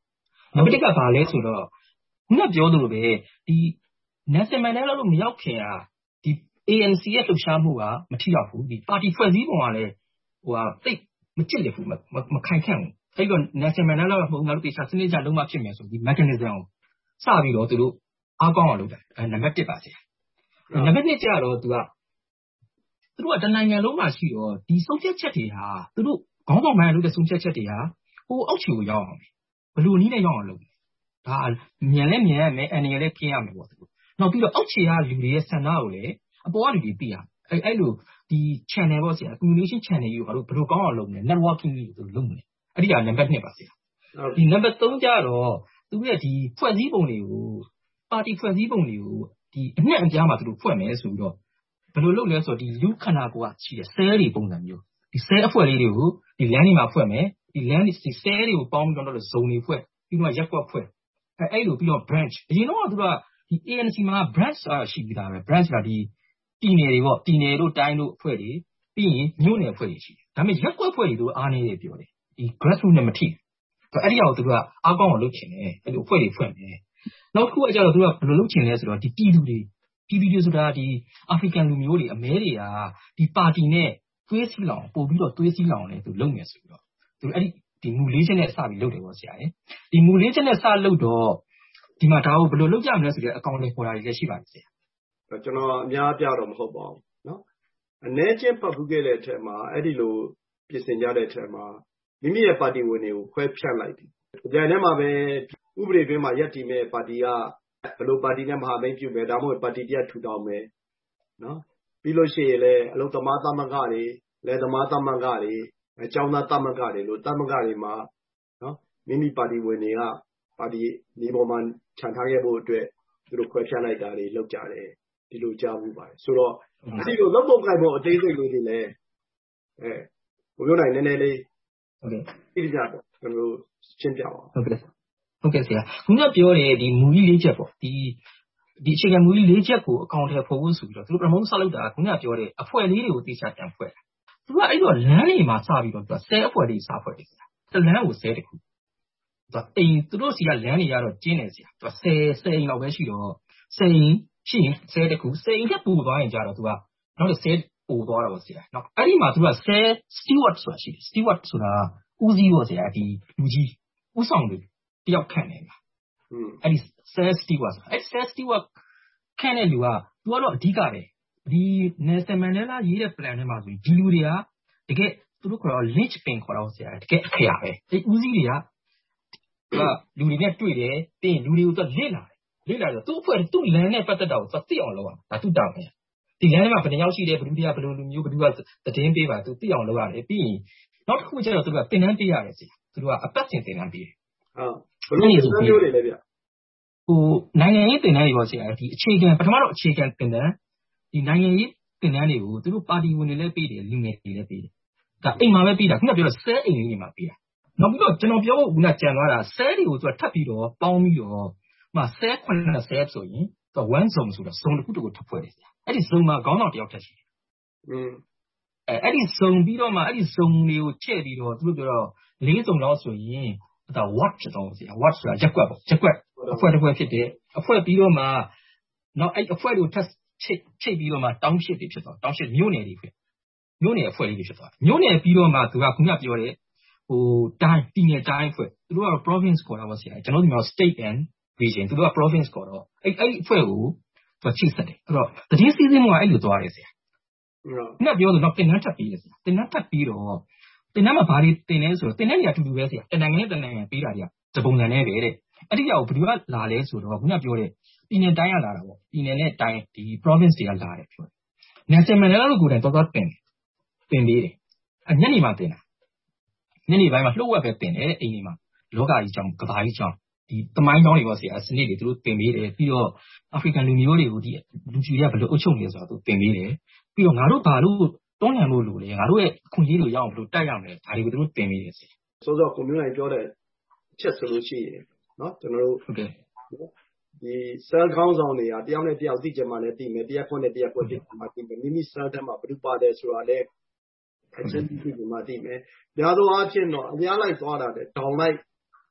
နံပါတ်တစ်ကဘာလဲဆိုတော့ခုနပြောသလိုပဲဒီ Nelson Mandela လို့မရောက်ခင်ကဒီ A N C ရဲ့လှုပ်ရှားမှုကမထိရောက်ဘူးဒီပါတီဖွဲ့စည်းပုံကလည်းဟိုဟာတိတ်မကြစ်လေဘူးမခိုင်ခန့်ဘူးအဲ့တော့ Nelson Mandela ကပုံစံလို့တေချာစနစ်ကြလုံးဝဖြစ်မယ်ဆိုဒီ mechanism ကိုစပြီးတော့သူတို့အားကောင်းအောင်လုပ်တာအဲနံပါတ်တစ်ပါဆရာနံပါတ်နှစ်ကျတော့သူကသူတို့ကတနိုင်ငံလုံးမှာရှိတော့ဒီဆုံးဖြတ်ချက်တွေဟာသူတို့ခေါင်းဆောင်ပိုင်းလုပ်တဲ့ဆုံးဖြတ်ချက်တွေဟာဟိုအောက်ခြေကိုရောက်အောင်ဘယ်လိုနည်းနဲ့ရောက်အောင်လုပ်လဲဒါမြန်လဲမြန်ရမယ်အန်ရလည်းခင်းရမယ်ပေါ့သူနောက်ပြီးတော့အောက်ခြေကလူတွေရဲ့ဆန္ဒကိုလည်းအပေါ်ကလူတွေသိရအဲအဲ့လိုဒီ channel ပေါ့ဆရာ communication channel ကြီးကိုဘာလို့ဘယ်လိုကောင်းအောင်လုပ်မလဲ networking ကြီးကိုလုပ်မလဲအဲ့ဒီကနံပါတ်နှစ်ပါဆရာဒီနံပါတ်သုံးကျတော့သူရဲ့ဒီဖွဲ့စည်းပုံတွေကိုပါတီဖွဲ့စည်းပုံတွေကိုဒီအနှစ်အပြားမှာသူတို့ဖွဲ့မယ်ဆိုပြီးတော့ဘယ်လိုလုပ်လဲဆိုတော့ဒီလူခန္ဓာကိုယ်ကရှိတဲ့ cell တွေပုံစံမျိုးဒီ cell အဖွဲ့လေးတွေကိုဒီ land တွေမှာဖွဲ့မယ်ဒီ land ဒီ cell တွေကိုပေါင်းပြီးတော့ zone တွေဖွဲ့ပြီးတော့ရက်ကွက်ဖွဲ့အဲအဲ့လိုပြီးတော့ branch အရင်တော့သူကဒီ A N C မှာ branch ဆိုတာရှိပြီးသားပဲ branch ဆိုတာဒီပြည်နယ်တွေပေါ့ပြည်နယ်တို့တိုင်းတို့အဖွဲ့တွေပြီးရင်မြို့နယ်အဖွဲ့တွေရှိတယ်ဒါပေမဲ့ရက်ကွက်အဖွဲ့တွေတို့အားနည်းတယ်ပြောတယ်ဒီ grassroots နဲ့မထိဘူးအဲ့ဒီအောင်သူကအားကောင်းအောင်လုပ်ချင်တယ်အဲ့လိုအဖွဲ့တွေဖွဲ့မယ်နောက်တစ်ခုကကျတော့သူကဘယ်လိုလုပ်ချင်လဲဆိုတော့ဒီပြည်သူတွေပြည်သူတွေဆိုတာဒီ African လူမျိုးတွေအမဲတွေကဒီပါတီနဲ့သွေးစည်းလောင်ပို့ပြီးတော့သွေးစည်းလောင်လဲသူလုပ်မယ်ဆိုပြီးတော့သူအဲ့ဒီဒီမူလေးချက်နဲ့စပြီးလုပ်တယ်ပေါ့ဆရာဒီမူလေးချက်နဲ့စလုပ်တော့ဒီမှာဒါကိုဘယ်လိုလုပ်ကြမလဲဆိုတဲ့အကောင့်လေးပေါ်တာတွေလည်းရှိပါတယ်ဆရာကျွန်တော်အများပြတော့မဟုတ်ပါဘူးเนาะအနေချင်းပတ်ဘူးခဲ့တဲ့အထက်မှာအဲ့ဒီလိုပြင်ဆင်ကြတဲ့အထက်မှာမိမိရဲ့ပါတီဝင်တွေကိုခွဲဖြတ်လိုက်တယ်။ဒီနေ့မှာပဲဥပဒေတွင်းမှာရက်တီမဲ့ပါတီကဘယ်လိုပါတီနဲ့မဟာမိတ်ပြုမယ်ဒါမှမဟုတ်ပါတီတရားထူထောင်မယ်နော်ပြီးလို့ရှိရင်လည်းအလုံသမားသမဂ္ဂတွေလယ်သမားသမဂ္ဂတွေအကြောင်းသားသမဂ္ဂတွေလို့သမဂ္ဂတွေမှာနော်မိမိပါတီဝင်တွေကပါတီနေပေါ်မှာခြံထားခဲ့ဖို့အတွက်သူတို့ခွဲဖြတ်လိုက်တာတွေလုပ်ကြတယ်ဒီလိုကြားမှုပါတယ်ဆိုတော့ဒီလိုလုပ်ပုံကိုင်ပုံအသေးစိတ်လေးတွေလည်းအဲဘုရားနိုင်နည်းနည်းလေးဟုတ်ကဲ့ပြကြတော့ကျွန်တော်ရှင်းပြပါဟုတ်ကဲ့ဟုတ်ကဲ့ဆရာခုနပြောတဲ့ဒီမူကြီးလေးချက်ပေါ့ဒီဒီအခြေခံမူကြီးလေးချက်ကိုအကောင့်ထဲပေါ်ဖို့ဆိုပြီးတော့သူတို့ promote ဆောက်လုပ်တာခုနပြောတဲ့အဖွဲ့လေးတွေကိုတေချာတန်ဖွဲ့သူကအဲ့တော့လမ်းတွေမှာစပြီးတော့သူကဆဲအဖွဲ့လေးစားဖွဲ့တယ်ဆရာတလမ်းကိုဆဲတခုသူကအိမ်သူတို့စီကလမ်းတွေကတော့ကျင်းနေဆရာသူကဆဲဆဲအိမ်လောက်ပဲရှိတော့ဆဲအိမ်ရှိရင်ဆဲတခုဆဲအိမ်ကပူသွားရင်ကြတော့သူကနောက်တော့ဆဲပူသွားတော့ဆရာနောက်အဲ့ဒီမှာသူကဆဲ steward ဆိုတာရှိတယ် steward ဆိုတာဦးစီးပေါ့ဆရာဒီလူကြီးဦးဆောင်တယ်တယောက်ခန့်နေမှာအဲ့ဒီ sales steward အဲ့ sales steward ခန့်တဲ့လူကသူကတော့အဓိကပဲဒီ Nelson Mandela ရေးတဲ့ plan ထဲမှာဆိုဒီလူတွေကတကယ်သူတို့ခေါ်တော့ lynch pin ခေါ်တော့ဆရာတကယ်အခရာပဲအဲ့ဦးစီးတွေကလူတွေနဲ့တွေ့တယ်ပြီးရင်လူတွေကိုသူလစ်လာတယ်လစ်လာတော့သူ့အဖွဲ့သူ့ land နဲ့ပတ်သက်တာကိုသူသိအောင်လုပ်ရမှာဒါသူ့တောင်းတယ်ဒီ land ထဲမှာဘယ်နှယောက်ရှိတယ်ဘယ်သူတွေကဘယ်လိုလူမျိုးဘယ်သူကသတင်းပေးပါသူသိအောင်လုပ်ရတယ်ပြီးရင်နောက်တစ်ခုကျတော့သူကတင်တန်းပေးရတယ်ဆရာသူတို့ကအပတ်စဉ်တင်တန်းပေးတယ်ဟုတ်ဘယ်လိုမျိုးတွေလဲဗျဟိုနိုင်ငံရေးတင်တန်းတွေပေါ့ဆရာဒီအခြေခံပထမတော့အခြေခံတင်တန်းဒီနိုင်ငံရေးတင်တန်းတွေကိုသူတို့ပါတီဝင်တွေလည်းပေးတယ်လူငယ်တွေလည်းပေးတယ်ဒါအိမ်မှာပဲပေးတာခုနပြောတော့ဆဲအိမ်လေးတွေမှာပေးတာနောက်ပြီးတော့ကျွန်တော်ပြောဖို့ခုနကြံသွားတာဆဲတွေကိုသူကထပ်ပြီးတော့ပေါင်းပြီးတော့မှဆဲခုနှစ်ဆဲဆိုရင်သူ one zone ဆိုတော့ zone တစ်ခုတစ်ခုထပ်ဖွဲ့တယ်ဆရာအဲ့ဒီ zone မှာခေါင်းဆောင်တစ်ယောက်ထပ်ရှိတယ်อืมအဲအဲ့ဒီ zone ပြီးတော့မှအဲ့ဒီ zone တွေကိုချဲ့ပြီးတော့သူတို့ပြောတော့လေး zone လောက်ဆိုရင်ဒါ watch တော့ဆရာ watch ဆိုတာရက်ကွက်ပေါ့ရက်ကွက်အဖွဲ့တစ်ဖွဲ့ဖြစ်တယ်အဖွဲ့ပြီးတော့မှနောက်အဲ့အဖွဲ့တွေကိုထပ်ချိတ်ချိတ်ပြီးတော့မှတောင်းရှစ်တွေဖြစ်သွားတောင်းရှစ်မြို့နယ်တွေဖြစ်မြို့နယ်အဖွဲ့လေးတွေဖြစ်သွားမြို့နယ်ပြီးတော့မှသူကခုနပြောတဲ့ဟိုတိုင်းပြည်နယ်တိုင်းအဖွဲ့သူတို့ကတော့ province ခေါ်တာပေါ့ဆရာကျွန်တော်တို့က state and region သူတို့က province ခေါ်တော့အဲ့အဲ့အဖွဲ့ကိုသူချိတ်ဆက်တယ်အဲ့တော့တတိယစီးစင်းကအဲ့လိုသွားတယ်ဆရာခုနပြောလို့တော့တင်နှက်ထပ်ပြီးတယ်ဆရာတင်နှက်ထပ်ပြီးတော့တင်နှက်မှာဘာတွေတင်လဲဆိုတော့တင်နှက်တွေအတူတူပဲဆရာတနိုင်ငံနဲ့တနိုင်ငံပေးတာတွေကတပုံစံနဲ့ပဲတဲ့အဲ့ဒီကြောက်ဘယ်သူကလာလဲဆိုတော့ခုနပြောတဲ့ပြည်နယ်တိုင်းကလာတာပေါ့ပြည်နယ်နဲ့တိုင်းဒီ province တွေကလာတယ်ပြောတယ် Nelson Mandela တို့ကိုယ်တိုင်တော့တော့တင်တင်ပေးတယ်အညနေမှတင်တာညနေပိုင်းမှာလှုပ်ဝက်ပဲတင်တယ်အိမ်ကြီးမှာလောကကြီးကြောင့်ကဘာကြီးကြောင့်ဒီသမိုင်းကြောင်းတွေပေါ့ဆရာစနစ်တွေသူတို့တင်ပေးတယ်ပြီးတော့ African လူမျိုးတွေကိုဒီလူကြီးတွေကဘယ်လိုအုပ်ချုပ်နေလဲဆိုတော့သူတင်ပေးတယ်ပြီးတော့ငါတို့ဘာလို့တွန်းလှန်လို့လို့လဲငါတို့ရဲ့ခွင့်ရေးလို့ရအောင်ဘယ်လိုတိုက်ရမလဲဒါတွေကိုသူတို့တင်ပေးတယ်ဆရာဆိုတော့ကွန်မြူနတီပြောတဲ့အချက်ဆိုလို့ရှိရင်เนาะကျွန်တော်တို့ဟုတ်ကဲ့ဒီ cell ခေါင်းဆောင်တွေကတယောက်နဲ့တယောက်သိကြမှလည်းသိမယ်တရားခွင့်နဲ့တရားခွင့်သိမှသိမယ်မိမိ cell ထဲမှာဘယ်လိုပါတယ်ဆိုတာလည်းအချင်းသိကြမှသိမယ်ဒါတော့အချင်းတော့အများလိုက်သွားတာတဲ့တောင်လိုက်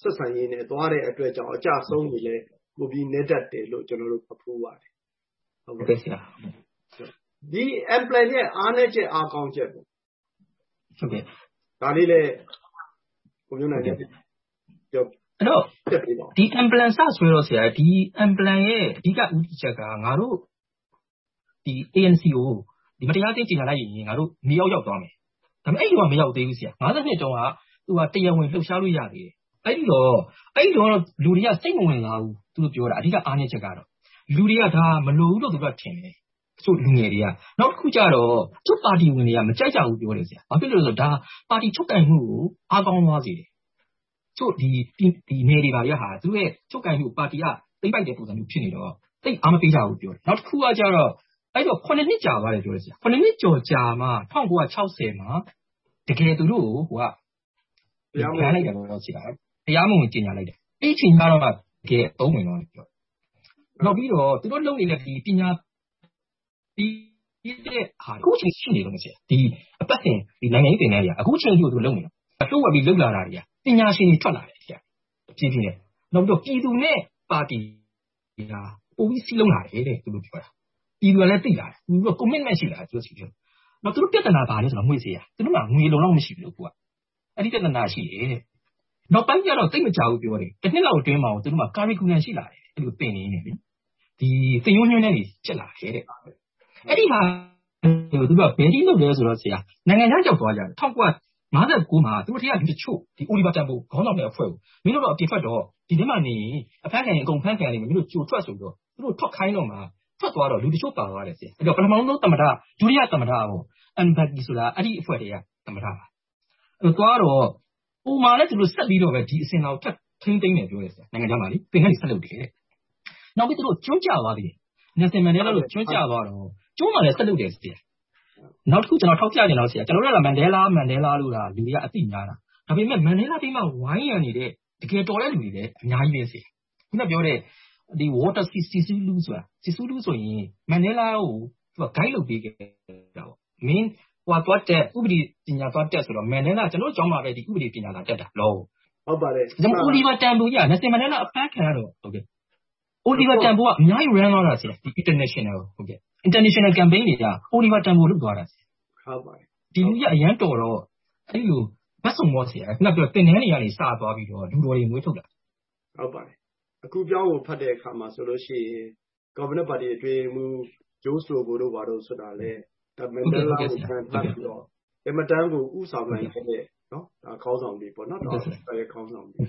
ဆက်ဆံရေးနဲ့သွားတဲ့အတွက်ကြောင့်အကြဆုံးတွေလည်းပိုပြီးနေတတ်တယ်လို့ကျွန်တော်တို့ဖတ်ဖို့ပါတယ်ဟုတ်ကဲ့ဆရာဒီ implant ရဲ့အားနည်းချက်အားကောင်းချက်ပေါ့ဟုတ်ကဲ့ဒါလေးလည်းကိုမျိုးနိုင်တယ်ပြောအဲ့တော့ဒီ implant စဆွဲတော့ဆရာဒီ implant ရဲ့အဓိကဥတီချက်ကငါတို့ဒီ A N C ကိုဒီမတရားသိကျင်လာလိုက်ရင်ငါတို့မြေရောက်ရောက်သွားမယ်ဒါပေမဲ့အဲ့ဒီတော့မရောက်သေးဘူးဆရာ၅၂နှစ်တုန်းကသူကတရားဝင်လှုပ်ရှားလို့ရသေးတယ်အဲ့ဒီတော့အဲ့ဒီတော့လူတွေကစိတ်မဝင်လာဘူးသူတို့ပြောတာအဓိကအားနည်းချက်ကတော့လူတွေကဒါမလို့လို့သူကထင်တယ်ဆိုလူငယ်တွေကနောက်တစ်ခုကျတော့သူ့ပါတီဝင်တွေကမကြိုက်ကြဘူးပြောတယ်ဆရာဘာဖြစ်လို့လဲဆိုတော့ဒါပါတီချုပ်ကန်မှုကိုအားကောင်းသွားစေတယ်ဆိုဒီဒီနေတွေပါရဟာသူရဲ့ချုပ်ကန်မှုပါတီကသိမ့်ပိုက်တဲ့ပုံစံမျိုးဖြစ်နေတော့သိအားမပေးကြဘူးပြောတယ်နောက်တစ်ခုကကျတော့အဲ့တော့ခုနှစ်နှစ်ကြာသွားတယ်ပြောတယ်ဆရာခုနှစ်နှစ်ကျော်ကြာမှ၁၉၆၀မှာတကယ်သူတို့ဟိုကတရားမဝင်လိုက်တယ်တော့ရှိတာတရားမဝင်ကျင်ညာလိုက်တယ်အဲ့ချိန်ကတော့တကယ်သုံးဝင်တော့ပြောနောက်ပြီးတော့သူတို့လုပ်နေတဲ့ဒီပညာဒီတဲ့ဟာအခုချိန်ရှိနေတော့ဆရာဒီအပတ်စဉ်ဒီနိုင်ငံရေးတင်နေရအခုချိန်ကြီးကိုသူလုပ်နေတာလှုပ်ဝက်ပြီးလှုပ်လာတာတွေကပညာရှင်တွေထွက်လာတယ်ဆရာပြင်းပြင်းနဲ့နောက်ပြီးတော့ပြည်သူနဲ့ပါတီကပိုပြီးစီးလုံးလာတယ်တဲ့သူတို့ပြောတာပြည်သူကလည်းသိလာတယ်သူတို့ commitment ရှိလာတယ်သူတို့စီပြောနောက်သူတို့ပြဿနာဘာလဲဆိုတော့ငွေစေးရသူတို့ကငွေလုံးတော့မရှိဘူးကွာအဲ့ဒီပြဿနာရှိတယ်တဲ့နောက်ပိုင်းကျတော့သိမကြဘူးပြောတယ်တစ်နှစ်လောက်အတွင်းမှာသူတို့က curriculum ရှိလာတယ်အဲ့လိုသင်နေနေပြီဒီသင်ရိုးညွှန်းတဲ့နေဖြစ်လာတယ်တဲ့အဲ့ဒီဟာသူကဘယ်ကြီးလုပ်လဲဆိုတော့ဆရာနိုင်ငံခြားကြောက်သွားကြတယ်၁၉၅၉မှာသူတို့ထက်ကဒီတချို့ဒီ Oliver Tambo ခေါင်းဆောင်တဲ့အဖွဲ့ကိုမင်းတို့တော့အပြင်ထွက်တော့ဒီထဲမှာနေအဖမ်းခံရင်အကုန်ဖမ်းခံနေမင်းတို့ကြိုထွက်ဆိုတော့သူတို့ထွက်ခိုင်းတော့မှာထွက်သွားတော့လူတချို့ပါသွားတယ်ဆရာအဲ့တော့ပထမဆုံးသမ္မတဒုတိယသမ္မတပေါ့အမ်ဘတ်ဒီဆိုတာအဲ့ဒီအဖွဲ့တွေကသမ္မတပါအဲ့သွားတော့ပုံမှန်လည်းသူတို့ဆက်ပြီးတော့ပဲဒီအစင်တော်ထပ်ထိမ့်သိမ့်နေပြောတယ်ဆရာနိုင်ငံခြားမှာလေသင်္ကန်းဆက်လုပ်တယ်တဲ့နောက်ပြီးသူတို့ကျွန်းကြသွားပြီနယ်စင်မန်ဒဲလာလို့ကျွန်းကြသွားတော့ကျွန်းမှာလည်းဆက်လုပ်တယ်ဆရာနောက်တစ်ခုကျွန်တော်ထောက်ပြနေတော့ဆရာကျွန်တော်တို့ကမန်ဒဲလာမန်ဒဲလာလို့လားလူတွေကအသိများတာဒါပေမဲ့မန်ဒဲလာတိမဝိုင်းရနေတဲ့တကယ်တော်တဲ့လူတွေလည်းအများကြီးပဲဆရာခုနပြောတဲ့ဒီ water sisulu ဆိုတာ sisulu ဆိုရင်မန်ဒဲလာကိုသူက guide လုပ်ပေးခဲ့တာပေါ့မင်းဟိုတော့တက်ဥပဒေပညာတော့တက်ဆိုတော့မန်ဒဲလာကျွန်တော်ကျောင်းမှာပဲဒီဥပဒေပညာလာတက်တာလို့ဟုတ်ပါတယ်ကျွန်တော် Oliver Tambo ကြီးကနယ်စင်မန်ဒဲလာအဖမ်းခံရတော့ဟုတ်ကဲ့ Oliver Tambo ကအများကြီး run သွားတာဆရာဒီ international ဟုတ်ကဲ့ international campaign တွေက Oliver Tambo လုပ်သွားတာဆရာဟုတ်ပါတယ်ဒီလူကြီးအရန်တော်တော့အဲ့လိုဘတ်စုံမောဆရာခုနပြောတင်နှန်းတွေကနေစသွားပြီးတော့လူတော်တွေငွေထုတ်တာဟုတ်ပါတယ်အခုပြောင်းကိုဖတ်တဲ့အခါမှာဆိုလို့ရှိရင် Governor Party အတွင်းမူ Joe Slovo တို့ဘာလို့ဆိုတာလဲဒါမန်ဒဲလာကိုခံဖတ်ပြီးတော့အမတန်ကိုဥဆောင်နိုင်တဲ့နော်ဒါခေါင်းဆောင်တွေပေါ့နော်ဒါအဲခေါင်းဆောင်တွေ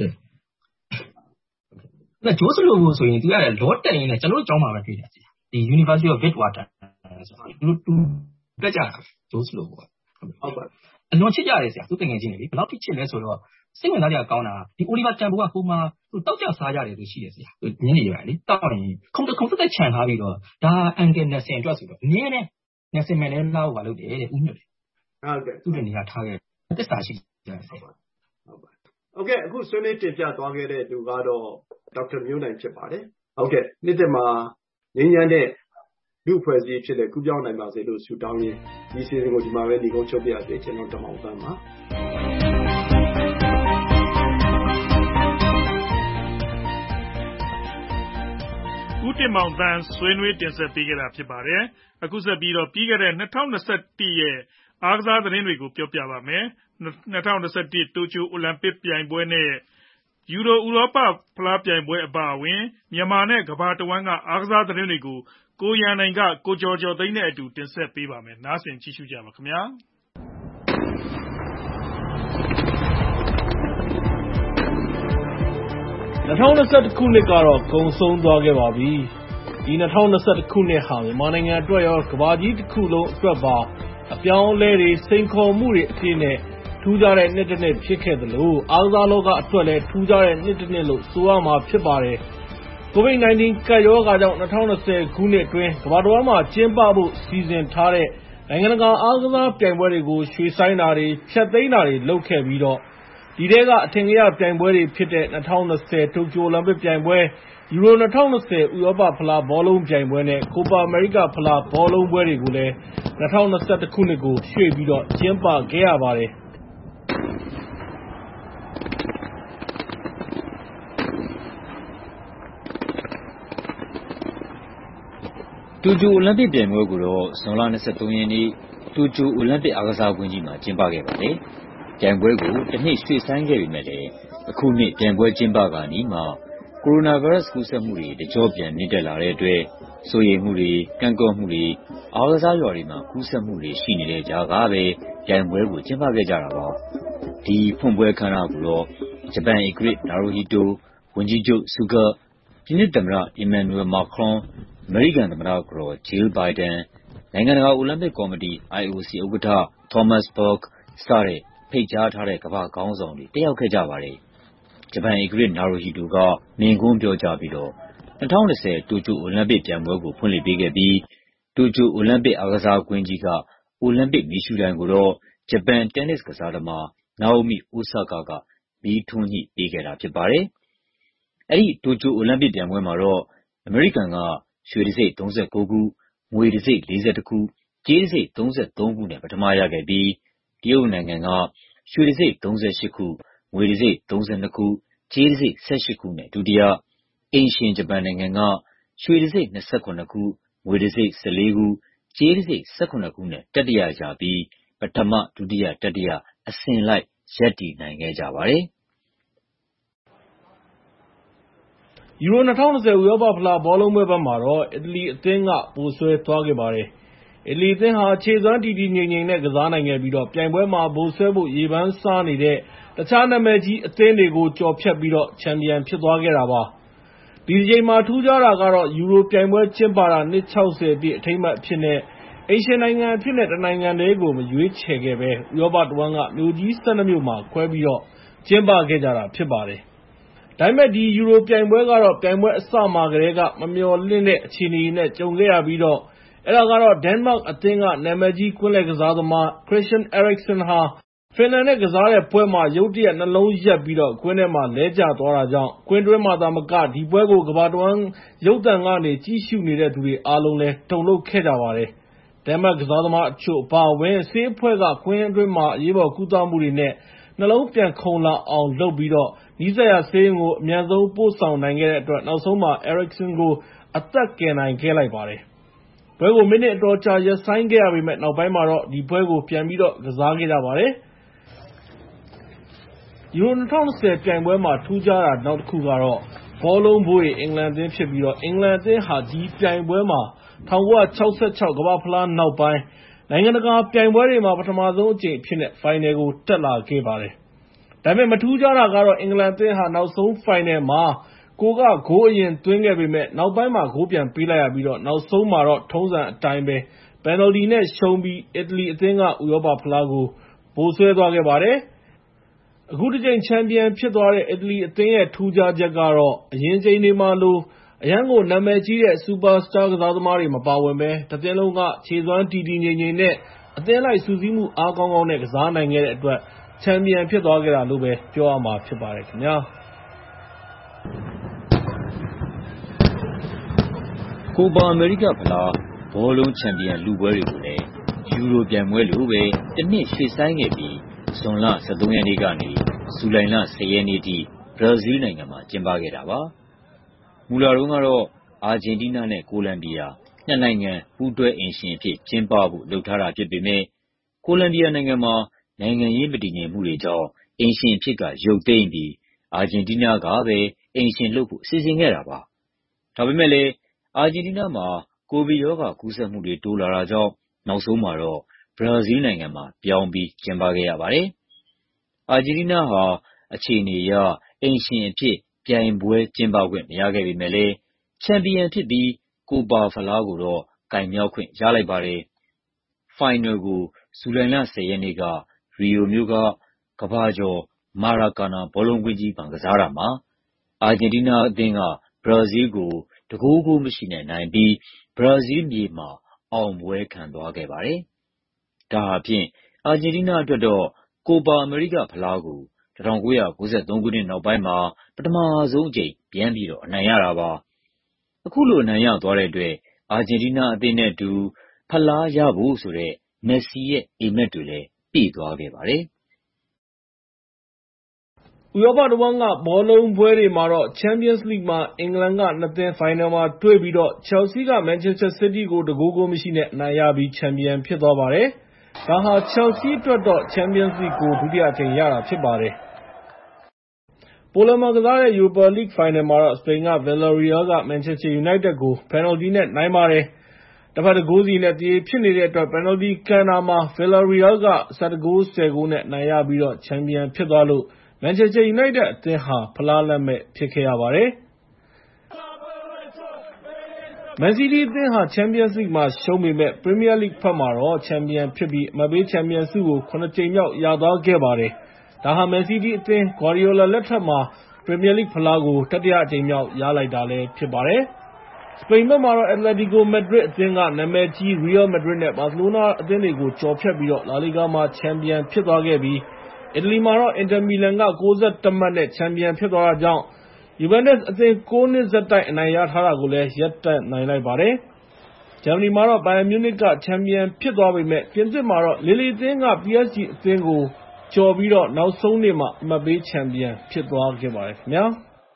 那就是路所以对啊，老等于呢，这路找麻烦对的，the University of Witwater，路路大家就是路， 好吧， 老七家的噻，都等于今年，老批起来说了，新闻大家讲呢，你屋里把占卜啊，后嘛，都到家啥家的都是的噻，年纪远的，当然，空着空着在钱下边了，他按个那现做是了，年呢，那是买来老话路的，五年的， 啊对， 都是你家他的，这啥事噻， 好吧。โอเคအခုဆွေးနွေးတင်ပြသွားခဲ့တဲ့သူကတော့ဒေါက်တာမျိုးနိုင်ဖြစ်ပါတယ်ဟုတ်ကဲ့နေ့တည်းမှာငင်းညမ်းတဲ့လူဖွဲ့စည်းဖြစ်တဲ့ကုပြောင်းနိုင်ပါစေလို့ဆုတောင်းရင်းဒီစီစဉ်ကိုဒီမှာပဲညီကုန်းချုပ်ပြရစေကျွန်တော်တမောင်ပန်းပါဦးတင်မောင်တန်းဆွေးနွေးတင်ဆက်ပေးခဲ့တာဖြစ်ပါတယ်အခုဆက်ပြီးတော့ပြီးခဲ့တဲ့၂၀၂၁ရဲ့အားကစားသတင်းတွေကိုပြောပြပါမယ်၂၀၂၁တိုကျိုအိုလံပစ်ပြိုင်ပွဲနဲ့ယူရိုဥရောပဖလားပြိုင်ပွဲအပါအဝင်မြန်မာနဲ့ကမ္ဘာတဝန်းကအားကစားသတင်းတွေကိုကိုရန်နိုင်ကကိုကျော်ကျော်သိန်းနဲ့အတူတင်ဆက်ပေးပါမယ်နားဆင်ကြည့်ရှုကြပါခင်ဗျာ၂၀၂၁ခုနှစ်ကတော့ကုန်ဆုံးသွားခဲ့ပါပြီဒီ၂၀၂၁ခုနှစ်ဟာမြန်မာနိုင်ငံအတွက်ရောကမ္ဘာကြီးတစ်ခုလုံးအတွက်ပါအပြောင်းအလဲတွေစိန်ခေါ်မှုတွေအဖြစ်နဲ့ထူးခြားတဲ့နှစ်တစ်နှစ်ဖြစ်ခဲ့သလိုအားကစားလောကအတွက်လည်းထူးခြားတဲ့နှစ်တစ်နှစ်လို့ဆိုရမှာဖြစ်ပါတယ်။ ကိုဗစ် ၁၉ ကပ်ရောဂါကြောင့်၂၀၂၀ခုနှစ်အတွင်းကမ္ဘာတစ်ဝန်းမှာကျင်းပဖို့စီစဉ်ထားတဲ့နိုင်ငံတကာအားကစားပြိုင်ပွဲတွေကိုရွှေ့ဆိုင်းတာတွေဖျက်သိမ်းတာတွေလုပ်ခဲ့ပြီးတော့ဒီထဲကအထင်ကရပြိုင်ပွဲတွေဖြစ်တဲ့၂၀၂၀တိုကျိုအိုလံပစ်ပြိုင်ပွဲယူရို၂၀၂၀ဥရောပဖလားဘောလုံးပြိုင်ပွဲနဲ့ကိုပါအမေရိကဖလားဘောလုံးပွဲတွေကိုလည်း၂၀၂၁ခုနှစ်ကိုရွှေ့ပြီးတော့ကျင်းပခဲ့ရပါတယ်။တိုကျိုအိုလံပစ်ပြိုင်ပွဲကိုတော့ဇွန်လ၂၃ရက်နေ့တိုကျိုအိုလံပစ်အားကစားကွင်းကြီးမှာကျင်းပခဲ့ပါတယ်။ပြိုင်ပွဲကိုတစ်နှစ်ရွှေ့ဆိုင်းခဲ့ပေမဲ့လည်းအခုနှစ်ပြိုင်ပွဲကျင်းပခါနီးမှာကိုရိုနာဗိုင်းရပ်စ်ကူးစက်မှုတွေတကျော့ပြန်မြင့်တက်လာတဲ့အတွက်စိုးရိမ်မှုတွေကန့်ကွက်မှုတွေအားကစားရွာတွေမှာကူးစက်မှုတွေရှိနေတဲ့ကြားကပဲပြိုင်ပွဲကိုကျင်းပခဲ့ကြတာပါ။ဒီဖွင့်ပွဲအခမ်းအနားကိုတော့ဂျပန်ဧကရာဇ်နာရူဟီတို၊ဝန်ကြီးချုပ်ဆူဂါ၊ပြင်သစ်သမ္မတအီမန်နျူရယ်မာခရွန်၊အမေရိကန်သမ္မတကတော်ဂျီးလ်ဘိုင်ဒန်၊နိုင်ငံတကာအိုလံပစ်ကော်မတီ အိုင် အို စီ ဥက္ကဋ္ဌသောမတ်စ်ဘာ့ခ်စတဲ့ဖိတ်ကြားထားတဲ့ကမ္ဘာ့ခေါင်းဆောင်တွေတက်ရောက်ခဲ့ကြပါတယ်။ဂျပန်ဧကရာဇ်နာရူဟီတိုကမိန့်ခွန်းပြောကြားပြီးတော့၂၀၂၀တိုကျိုအိုလံပစ်ပြိုင်ပွဲကိုဖွင့်လှစ်ပေးခဲ့ပြီးတိုကျိုအိုလံပစ်အားကစားကွင်းကြီးကအိုလံပစ်မီးရှူးတိုင်ကိုတော့ဂျပန်တင်းနစ်ကစားသမားနာအိုမီအိုဆာကာကမီးထွန်းညှိပေးခဲ့တာဖြစ်ပါတယ်။အဲဒီတိုကျိုအိုလံပစ်ပြိုင်ပွဲမှာတော့အမေရိကန်ကရွှေတံဆိပ်၃၉ခု၊ငွေတံဆိပ်၄၁ခု၊ကြေးတံဆိပ်၃၃ခုနဲ့ပထမရခဲ့ပြီးတရုတ်နိုင်ငံကရွှေတံဆိပ်၃၈ခု၊ငွေတံဆိပ်၃၂ခု၊ကြေးတံဆိပ်၁၈ခုနဲ့ဒုတိယ၊အိမ်ရှင်ဂျပန်နိုင်ငံကရွှေတံဆိပ်၂၇ခု၊ငွေတံဆိပ်၁၄ခု၊ကြေးတံဆိပ်၁၇ခုနဲ့တတိယရပြီးပထမ၊ဒုတိယ၊တတိယအစဉ်လိုက်ရပ်တည်နိုင်ခဲ့ကြပါတယ်။ယူရို၂၀၂၀ဥရောပဖလားဘောလုံးပွဲဘက်မှာတော့အီတလီအသင်းကဗိုလ်စွဲသွားခဲ့ပါတယ်။အီတလီအသင်းဟာခြေစွမ်းတည်တည်ငြိမ်ငြိမ်နဲ့ကစားနိုင်ခဲ့ပြီးပြိုင်ပွဲမှာဗိုလ်စွဲဖို့ရေပန်းစားနေတဲ့တခြားနာမည်ကြီးအသင်းတွေကိုကျော်ဖြတ်ပြီးချန်ပီယံဖြစ်သွားခဲ့တာပါ။ဒီတစ်ကြိမ်မှာထူးခြားတာကတော့ယူရိုပြိုင်ပွဲကျင်းပတာနှစ်၆၀ပြည့်အထိမ်းအမှတ်အဖြစ်နဲ့အိမ်ရှင်နိုင်ငံအဖြစ်နဲ့တနိုင်ငံတည်းကိုမရွေးချယ်ခဲ့ဘဲဥရောပတဝန်းကမြို့ကြီး၁၂မြို့မှာခွဲပြီးကျင်းပခဲ့ကြတာဖြစ်ပါတယ်။ဒါပေမဲ့ဒီယူရိုပြိုင်ပွဲကတော့ပြိုင်ပွဲအစမှာကတည်းကမမျှော်လင့်တဲ့အခြေအနေနဲ့ကြုံခဲ့ရပြီးတော့အဲဒါကတော့ဒိန်းမတ်အသင်းကနာမည်ကြီးကွင်းလယ်ကစားသမားခရစ်ရှင်အဲရစ်ဆန်ဟာဖင်လန်နဲ့ကစားတဲ့ပွဲမှာရုတ်တရက်နှလုံးရပ်ပြီးကွင်းထဲမှာလဲကျသွားတာကြောင့်ကွင်းတွင်းမှာသာမကဒီပွဲကိုကမ္ဘာတဝန်းရုပ်သံကနေကြည့်ရှုနေတဲ့သူတွေအားလုံးလည်းတုန်လှုပ်ခဲ့ကြပါတယ်။ဒိန်းမတ်ကစားသမားအချို့အပါအဝင်ဆေးအဖွဲ့ကကွင်းအတွင်းမှာအရေးပေါ်ကုသမှုတွေနဲ့နှလုံးပြန်ခုန်လာအောင်လုပ်ပြီးနီးစပ်ရာဆေးရုံကိုအမြန်ဆုံးပို့ဆောင်နိုင်ခဲ့တဲ့အတွက်နောက်ဆုံးမှာအဲရစ်ဆန်ကိုအသက်ကယ်နိုင်ခဲ့လိုက်ပါတယ်။ပွဲကိုမိနစ်အတော်ကြာရပ်ဆိုင်းခဲ့ရပေမဲ့နောက်ပိုင်းမှာတော့ဒီပွဲကိုပြန်ပြီးကစားခဲ့ကြပါတယ်။ ယူရို၂၀၂၀ပြိုင်ပွဲမှာထူးခြားတာနောက်တစ်ခုကတော့ဘောလုံးဘိုးတွေအင်္ဂလန်အသင်းဖြစ်ပြီးအင်္ဂလန်အသင်းဟာဒီပြိုင်ပွဲမှာ၁၉၆၆ကမ္ဘာ့ဖလားနောက်ပိုင်းနိုင်ငံတကာပြိုင်ပွဲတွေမှာပထမဆုံးအကြိမ်အဖြစ်နဲ့ဖိုင်နယ်ကိုတက်လာခဲ့ပါတယ်။ဒါပေမဲ့မထူးခြားတာကတော့အင်္ဂလန်အသင်းဟာနောက်ဆုံးဖိုင်နယ်မှာကိုကဂိုးအရင်သွင်းခဲ့ပေမဲ့နောက်ပိုင်းမှာဂိုးပြန်ပေးလိုက်ရပြီးနောက်ဆုံးမှာတော့ထုံးစံအတိုင်းပဲပယ်နယ်လ်တီနဲ့ရှုံးပြီးအီတလီအသင်းကဥရောပဖလားကိုဗိုလ်စွဲသွားခဲ့ပါတယ်။အခုတစ်ကြိမ်ချန်ပီယံဖြစ်သွားတဲ့အီတလီအသင်းရဲ့ထူးခြားချက်ကတော့အရင်အကြိမ်တွေမှာလိုအရမ်းကိုနာမည်ကြီးတဲ့စူပါစတာကစားသမားတွေမပါဝင်ဘဲတစ်သင်းလုံးကခြေစွမ်းတည်တည်ငြိမ်ငြိမ်နဲ့အသင်းလိုက်စုစည်းမှုအားကောင်းကောင်းနဲ့ကစားနိုင်ခဲ့တဲ့အတွက်ချန်ပီယံဖြစ်သွားခဲ့တာလို့ပဲပြောရမှာဖြစ်ပါတယ်ခင်ဗျာ။ကိုပါအမေရိကဖလားဘောလုံးချန်ပီယံလုပွဲတွေကိုလည်းယူရိုပြိုင်ပွဲလိုပဲတစ်နှစ်ရွှေ့ဆိုင်းခဲ့ပြီးဇွန်လ၁၃ရက်နေ့ကနေဇူလိုင်လ၁၀ရက်နေ့ထိဘရာဇီးနိုင်ငံမှာကျင်းပခဲ့တာပါ။မူလတုန်းကတော့အာဂျင်တီးနားနဲ့ကိုလံဘီယာနှစ်နိုင်ငံပူးတွဲအိမ်ရှင်အဖြစ်ကျင်းပဖို့လုပ်ထားတာဖြစ်ပေမဲ့ကိုလံဘီယာနိုင်ငံမှာနိုင်ငံရေးမတည်ငြိမ်မှုတွေကြောင့်အိမ်ရှင်အဖြစ်ကရုပ်သိမ်းပြီးအာဂျင်တီးနားကပဲအိမ်ရှင်လုပ်ဖို့စီစဉ်ခဲ့တာပါ။ဒါပေမဲ့လည်းအာဂျင်တီးနားမှာကိုဗစ်ရောဂါကူးစက်မှုတွေတိုးလာတာကြောင့်နောက်ဆုံးမှာတော့ဘရာဇီးနိုင်ငံမှာပြောင်းပြီးကျင်းပခဲ့ရပါတယ်။အာဂျင်တီးနားဟာအခြေအနေအရအိမ်ရှင်အဖြစ်ပြိုင်ပွဲကျင်းပခွင့်မရခဲ့ပေမဲ့လည်းချန်ပီယံဖြစ်ပြီးကိုပါဖလားကိုတော့ကိုင်မြောက်ခွင့်ရလိုက်ပါတယ်။ဖိုင်နယ်ကိုဇူလိုင်လ၁၀ရက်နေ့ကရီယိုမြို့ကကမ္ဘာကျော်မာရာကာနာဘောလုံးကွင်းကြီးမှာကစားတာမှာအာဂျင်တီးနားအသင်းကဘရာဇီးကိုတဂိုးဂိုးမရှိနဲ့နိုင်ပြီးဘရာဇီးမြေမှာအောင်ပွဲခံသွားခဲ့ပါတယ်။ဒါဟာဖြင့်အာဂျင်တီးနားအတွက်တော့ကိုပါအမေရိကဖလားကို၁၉၉၃ခုနှစ်နောက်ပိုင်းမှာပထမဆုံးအကြိမ်ပြန်ပြီးတော့အနိုင်ရတာပါ။အခုလိုအနိုင်ရသွားတဲ့အတွက်အာဂျင်တီးနားအသင်းနဲ့အတူဖလားရဖို့ဆိုတဲ့မက်ဆီရဲ့အိပ်မက်တွေလည်းပြည့်သွားခဲ့ပါတယ်။ဥရောပတစ်ဝန်းကဘောလုံးပွဲတွေမှာတော့ Champions League မှာအင်္ဂလန်ကနှစ်သင်းဖိုင်နယ်မှာတွေ့ပြီးတော့ Chelsea က Manchester City ကို ၁ ဂိုး ဂိုးမရှိနဲ့အနိုင်ရပြီးချန်ပီယံဖြစ်သွားပါတယ်။ ဒါဟာ Chelsea အတွက်တော့ Champions League ကို ဒုတိယအကြိမ်ရတာဖြစ်ပါတယ်။ ပိုလန်မှာကစားတဲ့ Europa League ဖိုင်နယ်မှာတော့ စပိန်က Villarreal က Manchester United ကို ပယ်နယ်လ်တီနဲ့နိုင်ပါတယ်။ တဘက် ၁ ဂိုးစီနဲ့ သရေဖြစ်နေတဲ့အတွက် ပယ်နယ်လ်တီကန်တာမှာ Villarreal က ၁၁ ဂိုး ၁၀ ဂိုးနဲ့ အနိုင်ရပြီးတော့ ချန်ပီယံဖြစ်သွားလို့ Manchester United အသင်းဟာ ဖလားလက်မဲ့ဖြစ်ခဲ့ရပါတယ်။ Man City အသင်းဟာ Champions League မှာရှုံးပေမယ့် Premier League ဘက်မှာတော့ ချန်ပီယံဖြစ်ပြီး အမှတ်ပေးချန်ပီယံဆုကို ၇ ကြိမ်မြောက်ရသွားခဲ့ပါတယ်။ ဒါဟာ Man City အသင်း Guardiola လက်ထက်မှာ Premier League ဖလားကို တတိယအကြိမ်မြောက်ရလိုက်တာလည်းဖြစ်ပါတယ်။ စပိန်ဘက်မှာတော့ Atletico Madrid အသင်းက နာမည်ကြီး Real Madrid နဲ့ Barcelona အသင်းတွေကို ကျော်ဖြတ်ပြီးတော့ La Liga မှာ ချန်ပီယံဖြစ်သွားခဲ့ပြီး အီတလီမှာတော့ Inter Milan က ၉၁ မှတ်နဲ့ ချန်ပီယံဖြစ်သွားတာကြောင့် Juventus အသင်း ၉ နှစ်ဆက်တိုက်အနိုင်ရထားတာကိုလည်း ရပ်တန့်နိုင်လိုက်ပါတယ်။ ဂျာမနီမှာတော့ Bayern Munich က ချန်ပီယံဖြစ်သွားပေမယ့် ပြင်သစ်မှာတော့ Lille အသင်းက ပီအက်စ်ဂျီ အသင်းကို ကျော်ပြီးတော့ နောက်ဆုံးနေ့မှာ အမှတ်ပေးချန်ပီယံဖြစ်သွားခဲ့ပါတယ်ခင်ဗျာ။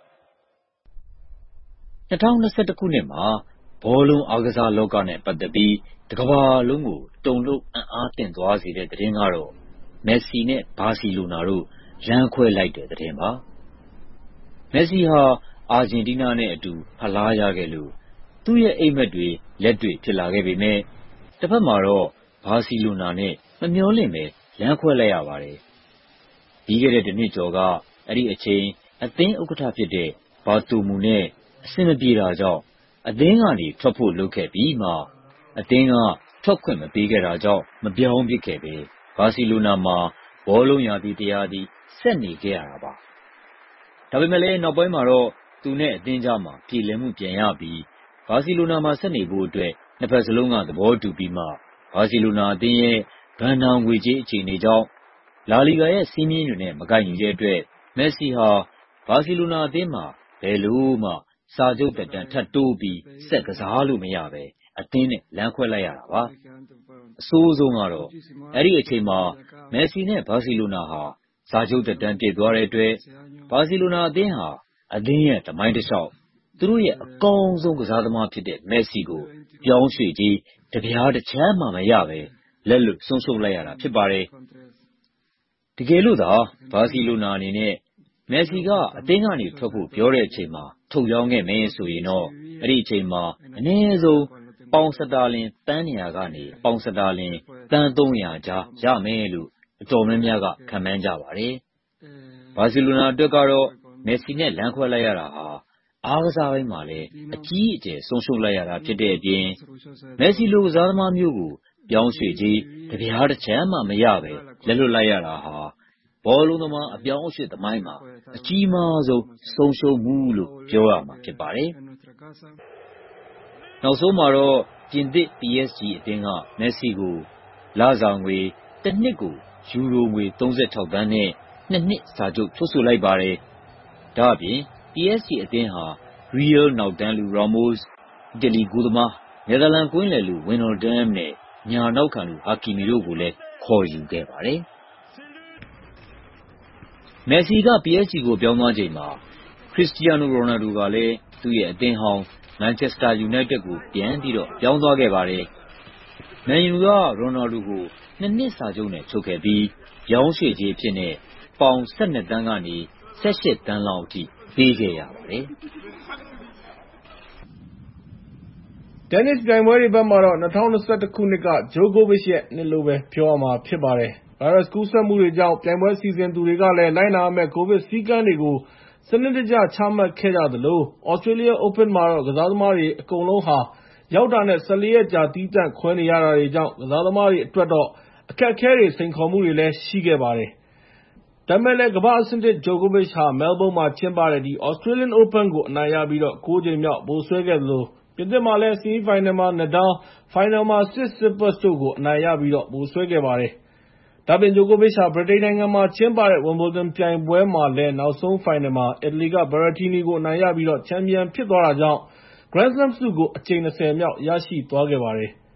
၂၀၂၁ ခုနှစ်မှာဘောလုံးအားကစားလောကနဲ့ပတ်သက်ပြီးတကမ္ဘာလုံးကိုတုန်လှုပ်အံ့အားသင့်သွားစေတဲ့သတင်းကတော့ မက်ဆီနဲ့ဘာစီလိုနာတို့လမ်းခွဲလိုက်တဲ့သတင်းပါ။မက်ဆီဟာအာဂျင်တီးနားနဲ့အတူဖလားရခဲ့လို့သူ့ရဲ့အိပ်မက်တွေလက်တွေ့ဖြစ်လာခဲ့ပေမဲ့တစ်ဖက်မှာတော့ဘာစီလိုနာနဲ့မမျှော်လင့်ပဲလမ်းခွဲလိုက်ရပါတယ်။ပြီးခဲ့တဲ့တစ်နှစ်ကျော်ကအဲ့ဒီအချိန်အသင်းဥက္ကဋ္ဌဖြစ်တဲ့ဘာတိုမူနဲ့အဆင်မပြေတာကြောင့်အသင်းကနေထွက်ဖို့လုပ်ခဲ့ပြီးမှအသင်းကထွက်ခွင့်မပေးခဲ့တာကြောင့်မပြောင်းဖြစ်ခဲ့ပဲဘာစီလိုနာမှာဘောလုံးရာသီတရားသည်ဆက်နေခဲ့ရတာပါ။ဒါပေမဲ့လည်းနောက်ပိုင်းမှာတော့သူနဲ့အသင်းကြားမှာပြေလည်မှုပြန်ရပြီးဘာစီလိုနာမှာဆက်နေဖို့အတွက်နှစ်ဖက်စလုံးကသဘောတူပြီးမှဘာစီလိုနာအသင်းရဲ့ဘဏ္ဍာငွေကြေးအခြေအနေကြောင့်လာလီဂါရဲ့စည်းမျဉ်းတွေနဲ့မကိုက်ညီတဲ့အတွက်မက်ဆီဟာဘာစီလိုနာအသင်းမှာဘယ်လိုမှစာချုပ်သက်တမ်းထပ်တိုးပြီးဆက်ကစားလို့မရပဲအသင်းနဲ့လမ်းခွဲလိုက်ရတာပါ။အဆိုးဆုံးကတော့အဲ့ဒီအချိန်မှာမက်ဆီနဲ့ဘာစီလိုနာဟာစာချုပ်သက်တမ်းပြည့်သွားတဲ့အတွက်ဘာစီလိုနာအသင်းဟာအသင်းရဲ့သမိုင်းတစ်လျှောက်သူတို့ရဲ့အကောင်းဆုံးကစားသမားဖြစ်တဲ့မက်ဆီကိုပြောင်းရွှေ့ကြီးတပြားတစ်ချမ်းမှမရပဲလက်လွတ်ဆုံးရှုံးလိုက်ရတာဖြစ်ပါတယ်။တကယ်လို့သာဘာစီလိုနာအနေနဲ့မက်ဆီကအသင်းကနေထွက်ဖို့ပြောတဲ့အချိန်မှာထုတ်ရောင်းခဲ့မယ်ဆိုရင်တော့အဲ့ဒီအချိန်မှာအနည်းဆုံးပေါင်စတာလင်တန်းနေရာကနေပေါင်စတာလင်တန်းသုံးရာကြားရမယ်လို့အတော်များများကခန့်မှန်းကြပါတယ်။ဘာစီလိုနာအတွက်ကတော့မက်ဆီနဲ့လမ်းခွဲလိုက်ရတာဟာအားကစားပိုင်းမှာလည်းအကြီးအကျယ်ဆုံးရှုံးလိုက်ရတာဖြစ်တဲ့အပြင်မက်ဆီလိုကစားသမားမျိုးကိုပြောင်းရွှေ့ကြီးတပြားတစ်ချမ်းမှမရပဲလက်လွတ်လိုက်ရတာဟာဘောလုံးသမားအပြောင်းအရွှေ့သမိုင်းမှာအကြီးမားဆုံးဆုံးရှုံးမှုလို့ပြောရမှာဖြစ်ပါတယ်။နောက်ဆုံးမှာတော့ပြင်သစ် ပီအက်စ်ဂျီ အသင်းကမက်ဆီကိုလစာငွေတစ်နှစ်ကိုယူရိုငွေသုံးဆယ့်ခြောက်သန်းနဲ့နှစ်နှစ်စာချုပ်ချုပ်ဆိုလိုက်ပါတယ်။ဒါ့အပြင် ပီအက်စ်ဂျီ အသင်းဟာ Real နောက်တန်းလူ Ramos အီတလီဂိုးသမားနယ်သာလန်ကွင်းလယ်လူ Wijnaldum နဲ့ညာနောက်ခံလူ Hakimi တို့ကိုလည်းခေါ်ယူခဲ့ပါတယ်။မက်ဆီက ပီအက်စ်ဂျီ ကိုပြောင်းသွားချိန်မှာခရစ္စတီယာနိုရိုနယ်ဒိုကလည်းသူ့ရဲ့အသင်းဟောင်းမန်ချက်စတာယူနိုက်တက်ကိုပြန်ပြီးတော့ပြောင်းသွားခဲ့ပါတယ်။မန်ယူကရိုနယ်ဒိုကိုနှစ်နှစ်စာချုပ်နဲ့ချုပ်ခဲ့ပြီးရောင်းရွှေ့ကြေးအဖြစ်နဲ့ပေါင်၁၂သန်းကနေ၁၈သန်းလောက်အထိပေးခဲ့ရပါတယ်။တင်းနစ်ပြိုင်ပွဲတွေဘက်မှာတော့၂၀၂၁ ခုနှစ်ကဂျိုကိုဗစ်ရဲ့နှစ်လို့ပဲပြောရမှာဖြစ်ပါတယ်။ ဗိုင်းရပ်စ်ကူးစက်မှုတွေကြောင့်ပြိုင်ပွဲစီစဉ်သူတွေကလည်းလိုက်နာရမယ့်ကိုဗစ်စည်းကမ်းတွေကိုစနစ်တကျချမှတ်ခဲ့ကြသလို Australia Open မှာတော့ကစားသမားတွေအကုန်လုံးဟာရောက်တာနဲ့၁၄ရက်ကြာသီးသန့်ခွဲနေရတာတွေကြောင့်ကစားသမားတွေအတွက်တော့အခက်အခဲတွေစိန်ခေါ်မှုတွေလည်းရှိခဲ့ပါတယ်။ဒါပေမဲ့လည်းကမ္ဘာ့အဆင့်တစ်ဂျိုကိုဗစ်ဟာမဲလ်ဘုန်းမှာကျင်းပတဲ့ဒီ Australian Open ကိုအနိုင်ရပြီးတော့၉ ကြိမ်မြောက်ဗိုလ်စွဲခဲ့သလိုပြင်သစ်မှာလည်း ဆီမီဖိုင်နယ်မှာ Nadal ဖိုင်နယ်မှာ Tsitsipas တို့ကိုအနိုင်ရပြီးတော့ဗိုလ်စွဲခဲ့ပါတယ်။ဒါ့အပြင်ဂျိုကိုဗစ်ဟာဗြိတိန်နိုင်ငံမှာကျင်းပတဲ့ Wimbledon ပြိုင်ပွဲမှာလည်းနောက်ဆုံးဖိုင်နယ်မှာအီတလီက Berrettini ကိုအနိုင်ရပြီးတော့ချန်ပီယံဖြစ်သွားတာကြောင့် Grand Slam ဆုကိုအကြိမ်၂၀မြောက်ရရှိသွားခဲ့ပါတယ်။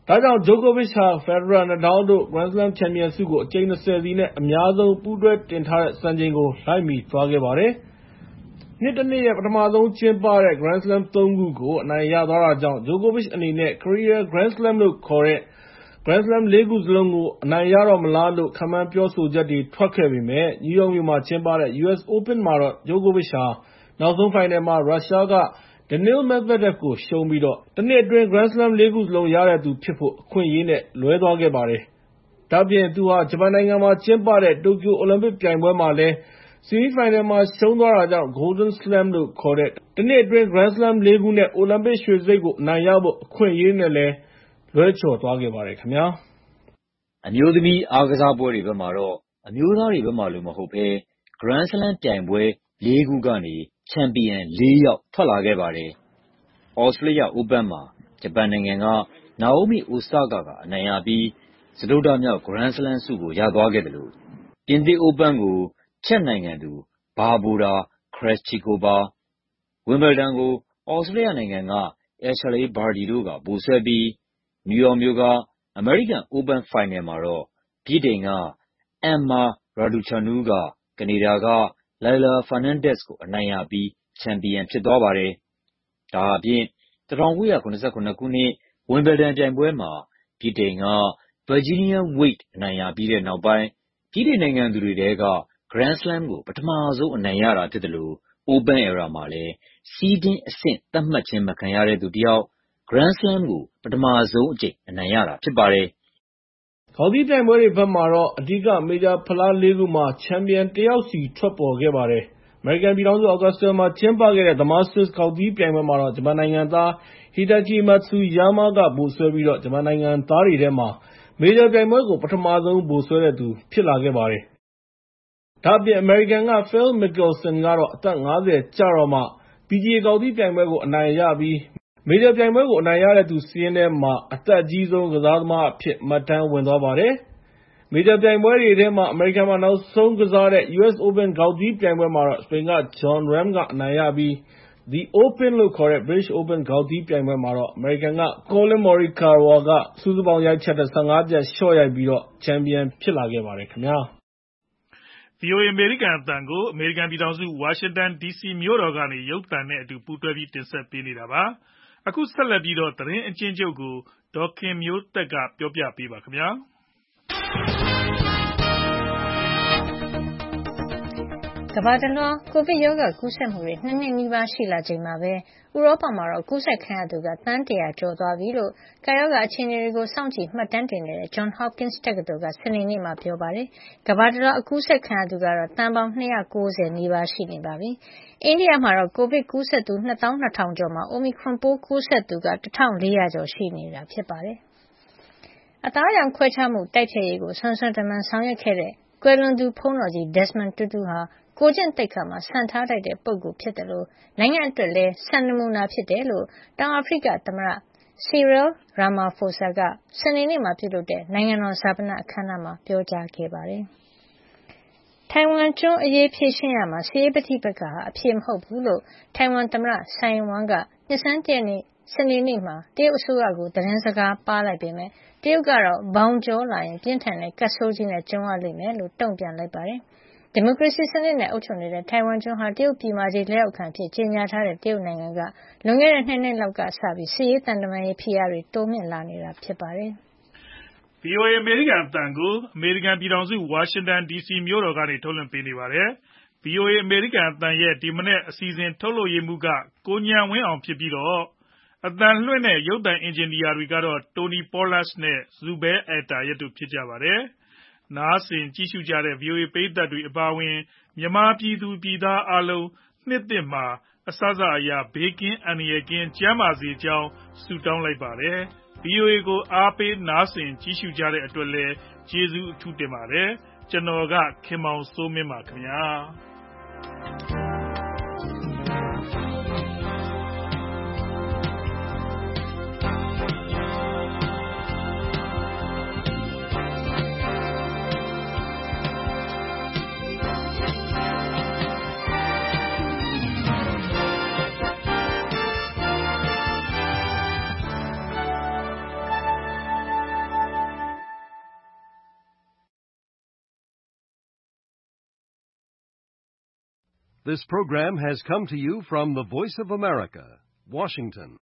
ဒါကြောင့် Djokovic ဟာ Federer, Nadal တို့ Grand Slam ချန်ပီယံဆုကို အကြိမ် ၂၀ စီနဲ့ အများဆုံးပူးတွဲတင်ထားတဲ့ စံချိန်ကို လိုက်မီသွားခဲ့ပါတယ်။ နှစ်တနှစ်ရဲ့ ပထမဆုံးကျင်းပတဲ့ Grand Slam သုံး ခုကို အနိုင်ရသွားတာကြောင့် Djokovic အနေနဲ့ Career Grand Slam လို့ခေါ်တဲ့ Grand Slam လေး ခုစလုံးကို အနိုင်ရတော့မလားလို့ ခန့်မှန်းပြောဆိုချက်တွေ ထွက်ခဲ့ပေမယ့် နယူးယောက်မြို့မှာကျင်းပတဲ့ ယူ အက်စ် Open မှာတော့ Djokovic ဟာ နောက်ဆုံးဖိုင်နယ်မှာ ရုရှားက Daniil Medvedev ကို ရှုံးပြီး တနှစ်အတွင်း Grand Slam လေး ခုစလုံးရတဲ့သူဖြစ်ဖို့ အခွင့်အရေးနဲ့ လွဲသွားခဲ့ပါတယ်။ ဒါ့အပြင် သူဟာ ဂျပန်နိုင်ငံမှာကျင်းပတဲ့ တိုကျိုအိုလံပစ်ပြိုင်ပွဲမှာလည်း ဆီမီးဖိုင်နယ်မှာ ရှုံးသွားတာကြောင့် Golden Slam လို့ခေါ်တဲ့ တနှစ်အတွင်း Grand Slam လေး ခုနဲ့ အိုလံပစ်ရွှေတံဆိပ်ကို အနိုင်ရဖို့ အခွင့်အရေးနဲ့လည်း လွဲချော်သွားခဲ့ပါတယ်ခင်ဗျာ။အမျိုးသမီးအားကစားပွဲတွေဘက်မှာတော့ အမျိုးသားတွေဘက်မှာလိုမဟုတ်ဘဲ Grand Slam ပြိုင်ပွဲ လေး ခုကနေ ချန်ပီယံ လေး ယောက်ထွက်လာခဲ့ပါတယ်။ သြစတြေးလျအိုးပန်းမှာ ဂျပန်နိုင်ငံက Naomi Osaka ကအနိုင်ရပြီး စတုတ္ထမြောက် Grand Slam ဆုကို ရသွားခဲ့သလို ပြင်သစ်အိုးပန်းကို ချက်နိုင်ငံသူ Barbora Krejcikova ၊ ဝိမ်ဘယ်ဒန်ကို သြစတြေးလျနိုင်ငံက Ashleigh Barty တို့က ဗိုလ်စွဲပြီး နယူးယောက်မြို့က အမေရိကန်အိုးပန်းဖိုင်နယ်မှာတော့ ဗြိတိန်က Emma Raducanu က ကနေဒါက Leylah Fernandez ကို အနိုင်ရပြီး ချန်ပီယံဖြစ်သွားပါတယ်။ ဒါ့အပြင် ၁၉၇၇ ခုနှစ် ဝိမ်ဘယ်ဒန်ပြိုင်ပွဲမှာ ဗြိတိန်က Virginia Wade အနိုင်ရပြီးတဲ့နောက်ပိုင်း ဗြိတိန်နိုင်ငံသူတွေထဲက Grand Slam ကို ပထမဆုံးအနိုင်ရတာဖြစ်သလို Open Era မှာလည်း Seeding အဆင့်သတ်မှတ်ခြင်းမခံရတဲ့သူတယောက် Grand Slam ကို ပထမဆုံးအကြိမ် အနိုင်ရတာဖြစ်ပါတယ်။ဂေါက်သီးပြိုင်ပွဲတွေဘက်မှာတော့ အဓိက မေဂျာဖလား လေး ခုမှာ ချန်ပီယံတယောက်စီ ထွက်ပေါ်ခဲ့ပါတယ်။ အမေရိကန်ပြည်ထောင်စု Augusta မှာကျင်းပခဲ့တဲ့ The Masters ဂေါက်သီးပြိုင်ပွဲမှာတော့ ဂျပန်နိုင်ငံသား Hideki Matsuyama က ဗိုလ်စွဲပြီး ဂျပန်နိုင်ငံသားတွေထဲမှာ မေဂျာပြိုင်ပွဲကို ပထမဆုံး ဗိုလ်စွဲတဲ့သူ ဖြစ်လာခဲ့ပါတယ်။ ဒါ့အပြင် အမေရိကန်က Phil Mickelson ကတော့ အသက် ငါးဆယ် ကျတော့မှ ပီဂျီအေ ဂေါက်သီးပြိုင်ပွဲကို အနိုင်ရပြီး မေဂျာပြိုင်ပွဲကို အနိုင်ရတဲ့သူစာရင်းထဲမှာ အသက်အကြီးဆုံး ကစားသမားအဖြစ် မှတ်တမ်းဝင်သွားပါတယ်။ မေဂျာပြိုင်ပွဲတွေထဲမှာ အမေရိကန်မှာ နောက်ဆုံးကစားတဲ့ ယူ အက်စ် Open ဂေါက်သီးပြိုင်ပွဲမှာတော့ စပိန်က Jon Rahm က အနိုင်ရပြီး The Open လို့ခေါ်တဲ့ British Open ဂေါက်သီးပြိုင်ပွဲမှာတော့ အမေရိကန်က Collin Morikawa က စုစုပေါင်းရိုက်ချက်ထက် ၁၅ ချက် လျှော့ရိုက်ပြီး ချန်ပီယံဖြစ်လာခဲ့ပါတယ်ခင်ဗျာ။ဗွီအိုအေ အမေရိကန်အသံကို အမေရိကန်ပြည်ထောင်စု ဝါရှင်တန်ဒီစီမြို့တော်ကနေ ရုပ်သံနဲ့အတူ ပူးတွဲပြီး တင်ဆက်ပေးနေတာပါ။ အခုဆက်လက်ပြီး သတင်းအကျဉ်းချုပ်ကို ဒေါ်ခင်မျိုးသက်က ပြောပြပေးပါမယ်။ကမ္ဘာတလွှား ကိုဗစ်ရောဂါကူးစက်မှုတွေ ၂ နှစ်နီးပါးရှိလာချိန်မှာပဲ ဥရောပမှာတော့ ကူးစက်ခံရသူက သန်း ၁၀၀ ကျော်သွားပြီလို့ ကပ်ရောဂါအခြေအနေတွေကို စောင့်ကြည့်မှတ်တမ်းတင်နေတဲ့ Johns Hopkins တက္ကသိုလ်က စနေနေ့မှာ ပြောပါတယ်။ ကမ္ဘာတလွှား ကူးစက်ခံရသူကတော့ သန်းပေါင်း ၂၉၀ နီးပါးရှိနေပါပြီ။ အိန္ဒိယမှာတော့ ကိုဗစ်ကူးစက်သူ ၂၂,၀၀၀ ကျော်မှာ Omicron ပိုးကူးစက်သူက ၁,၄၀၀ ကျော်ရှိနေတာပါ။ အသားအရောင်ခွဲခြားမှုတိုက်ဖျက်ရေးကို စွမ်းစွမ်းတမံဆောင်ရွက်ခဲ့တဲ့ ကွယ်လွန်သူ ဘုန်းတော်ကြီး Desmond Tutu ဟာ ကိုယ်ကျင့်သိက္ခာမှာ စံထားထိုက်တဲ့ ပုဂ္ဂိုလ်ဖြစ်သလို နိုင်ငံအတွက်လည်း စံနမူနာဖြစ်တယ်လို့ တောင်အာဖရိကသမ္မတ Cyril Ramaphosa က စနေနေ့မှာပြုလုပ်တဲ့ နိုင်ငံတော်ဈာပနအခမ်းအနားမှာ ပြောကြားခဲ့ပါတယ်။ ထိုင်ဝမ်ကျွန်းအရေးဖြေရှင်းရာမှာ စစ်ရေးပဋိပက္ခဟာ အဖြေမဟုတ်ဘူးလို့ ထိုင်ဝမ်သမ္မတ Tsai Ing-wen က နှစ်ဆန်းတရက်နေ့ စနေနေ့မှာ တရုတ်အစိုးရကို သတင်းစကားပါးလိုက်ပေမယ့် တရုတ်ကတော့ ဘောင်ကျော်လာရင် ပြင်းထန်တဲ့ကပ်ဆိုးကြီးနဲ့ ကြုံရလိမ့်မယ်လို့ တုံ့ပြန်လိုက်ပါတယ်။ ဒီမိုကရေစီစနစ်နဲ့ အုပ်ချုပ်နေတဲ့ ထိုင်ဝမ်ကျွန်းဟာ တရုတ်ပြည်မကြီးလက်အောက်ခံအဖြစ် ကြေညာထားတဲ့ တရုတ်နိုင်ငံက လွန်ခဲ့တဲ့ ၂ နှစ်လောက်ကစပြီး စစ်ရေး၊ သံတမန်ရေးဖိအားတွေ တိုးမြှင့်လာနေတာ ဖြစ်ပါတယ်။ဗွီအိုအေ အမေရိကန်အသံကို အမေရိကန်ပြည်ထောင်စု ဝါရှင်တန်ဒီစီမြို့တော်ကနေ ထုတ်လွှင့်ပေးနေပါတယ်။ ဗွီအိုအေ အမေရိကန်အသံရဲ့ ဒီမနက်အစီအစဉ် ထုတ်လုပ်ရေးမှူးက ကိုဉာဏ်ဝင်းအောင်ဖြစ်ပြီး အသံလွှင့်နဲ့ ရုပ်သံအင်ဂျင်နီယာတွေကတော့ Tony Pollard နဲ့ Zubir Altaye တို့ ဖြစ်ကြပါတယ်။ နားဆင်ကြည့်ရှုကြတဲ့ ဗွီအိုအေပရိသတ်တွေ အပါအဝင် မြန်မာပြည်သူပြည်သားအားလုံး နှစ်သစ်မှာ အစစအရာ ဘေးကင်းအန္တရာယ်ကင်း ကျန်းမာစေကြောင်း ဆုတောင်းလိုက်ပါတယ်။ ဗွီအိုအေကို အားပေးနားဆင်ကြည့်ရှုကြတဲ့အတွက်လည်း ကျေးဇူးအထူးတင်ပါတယ်။ ကျနော်က ခင်မောင်စိုးမင်းပါခင်ဗျာ။ This program has come to you from the Voice of America, Washington.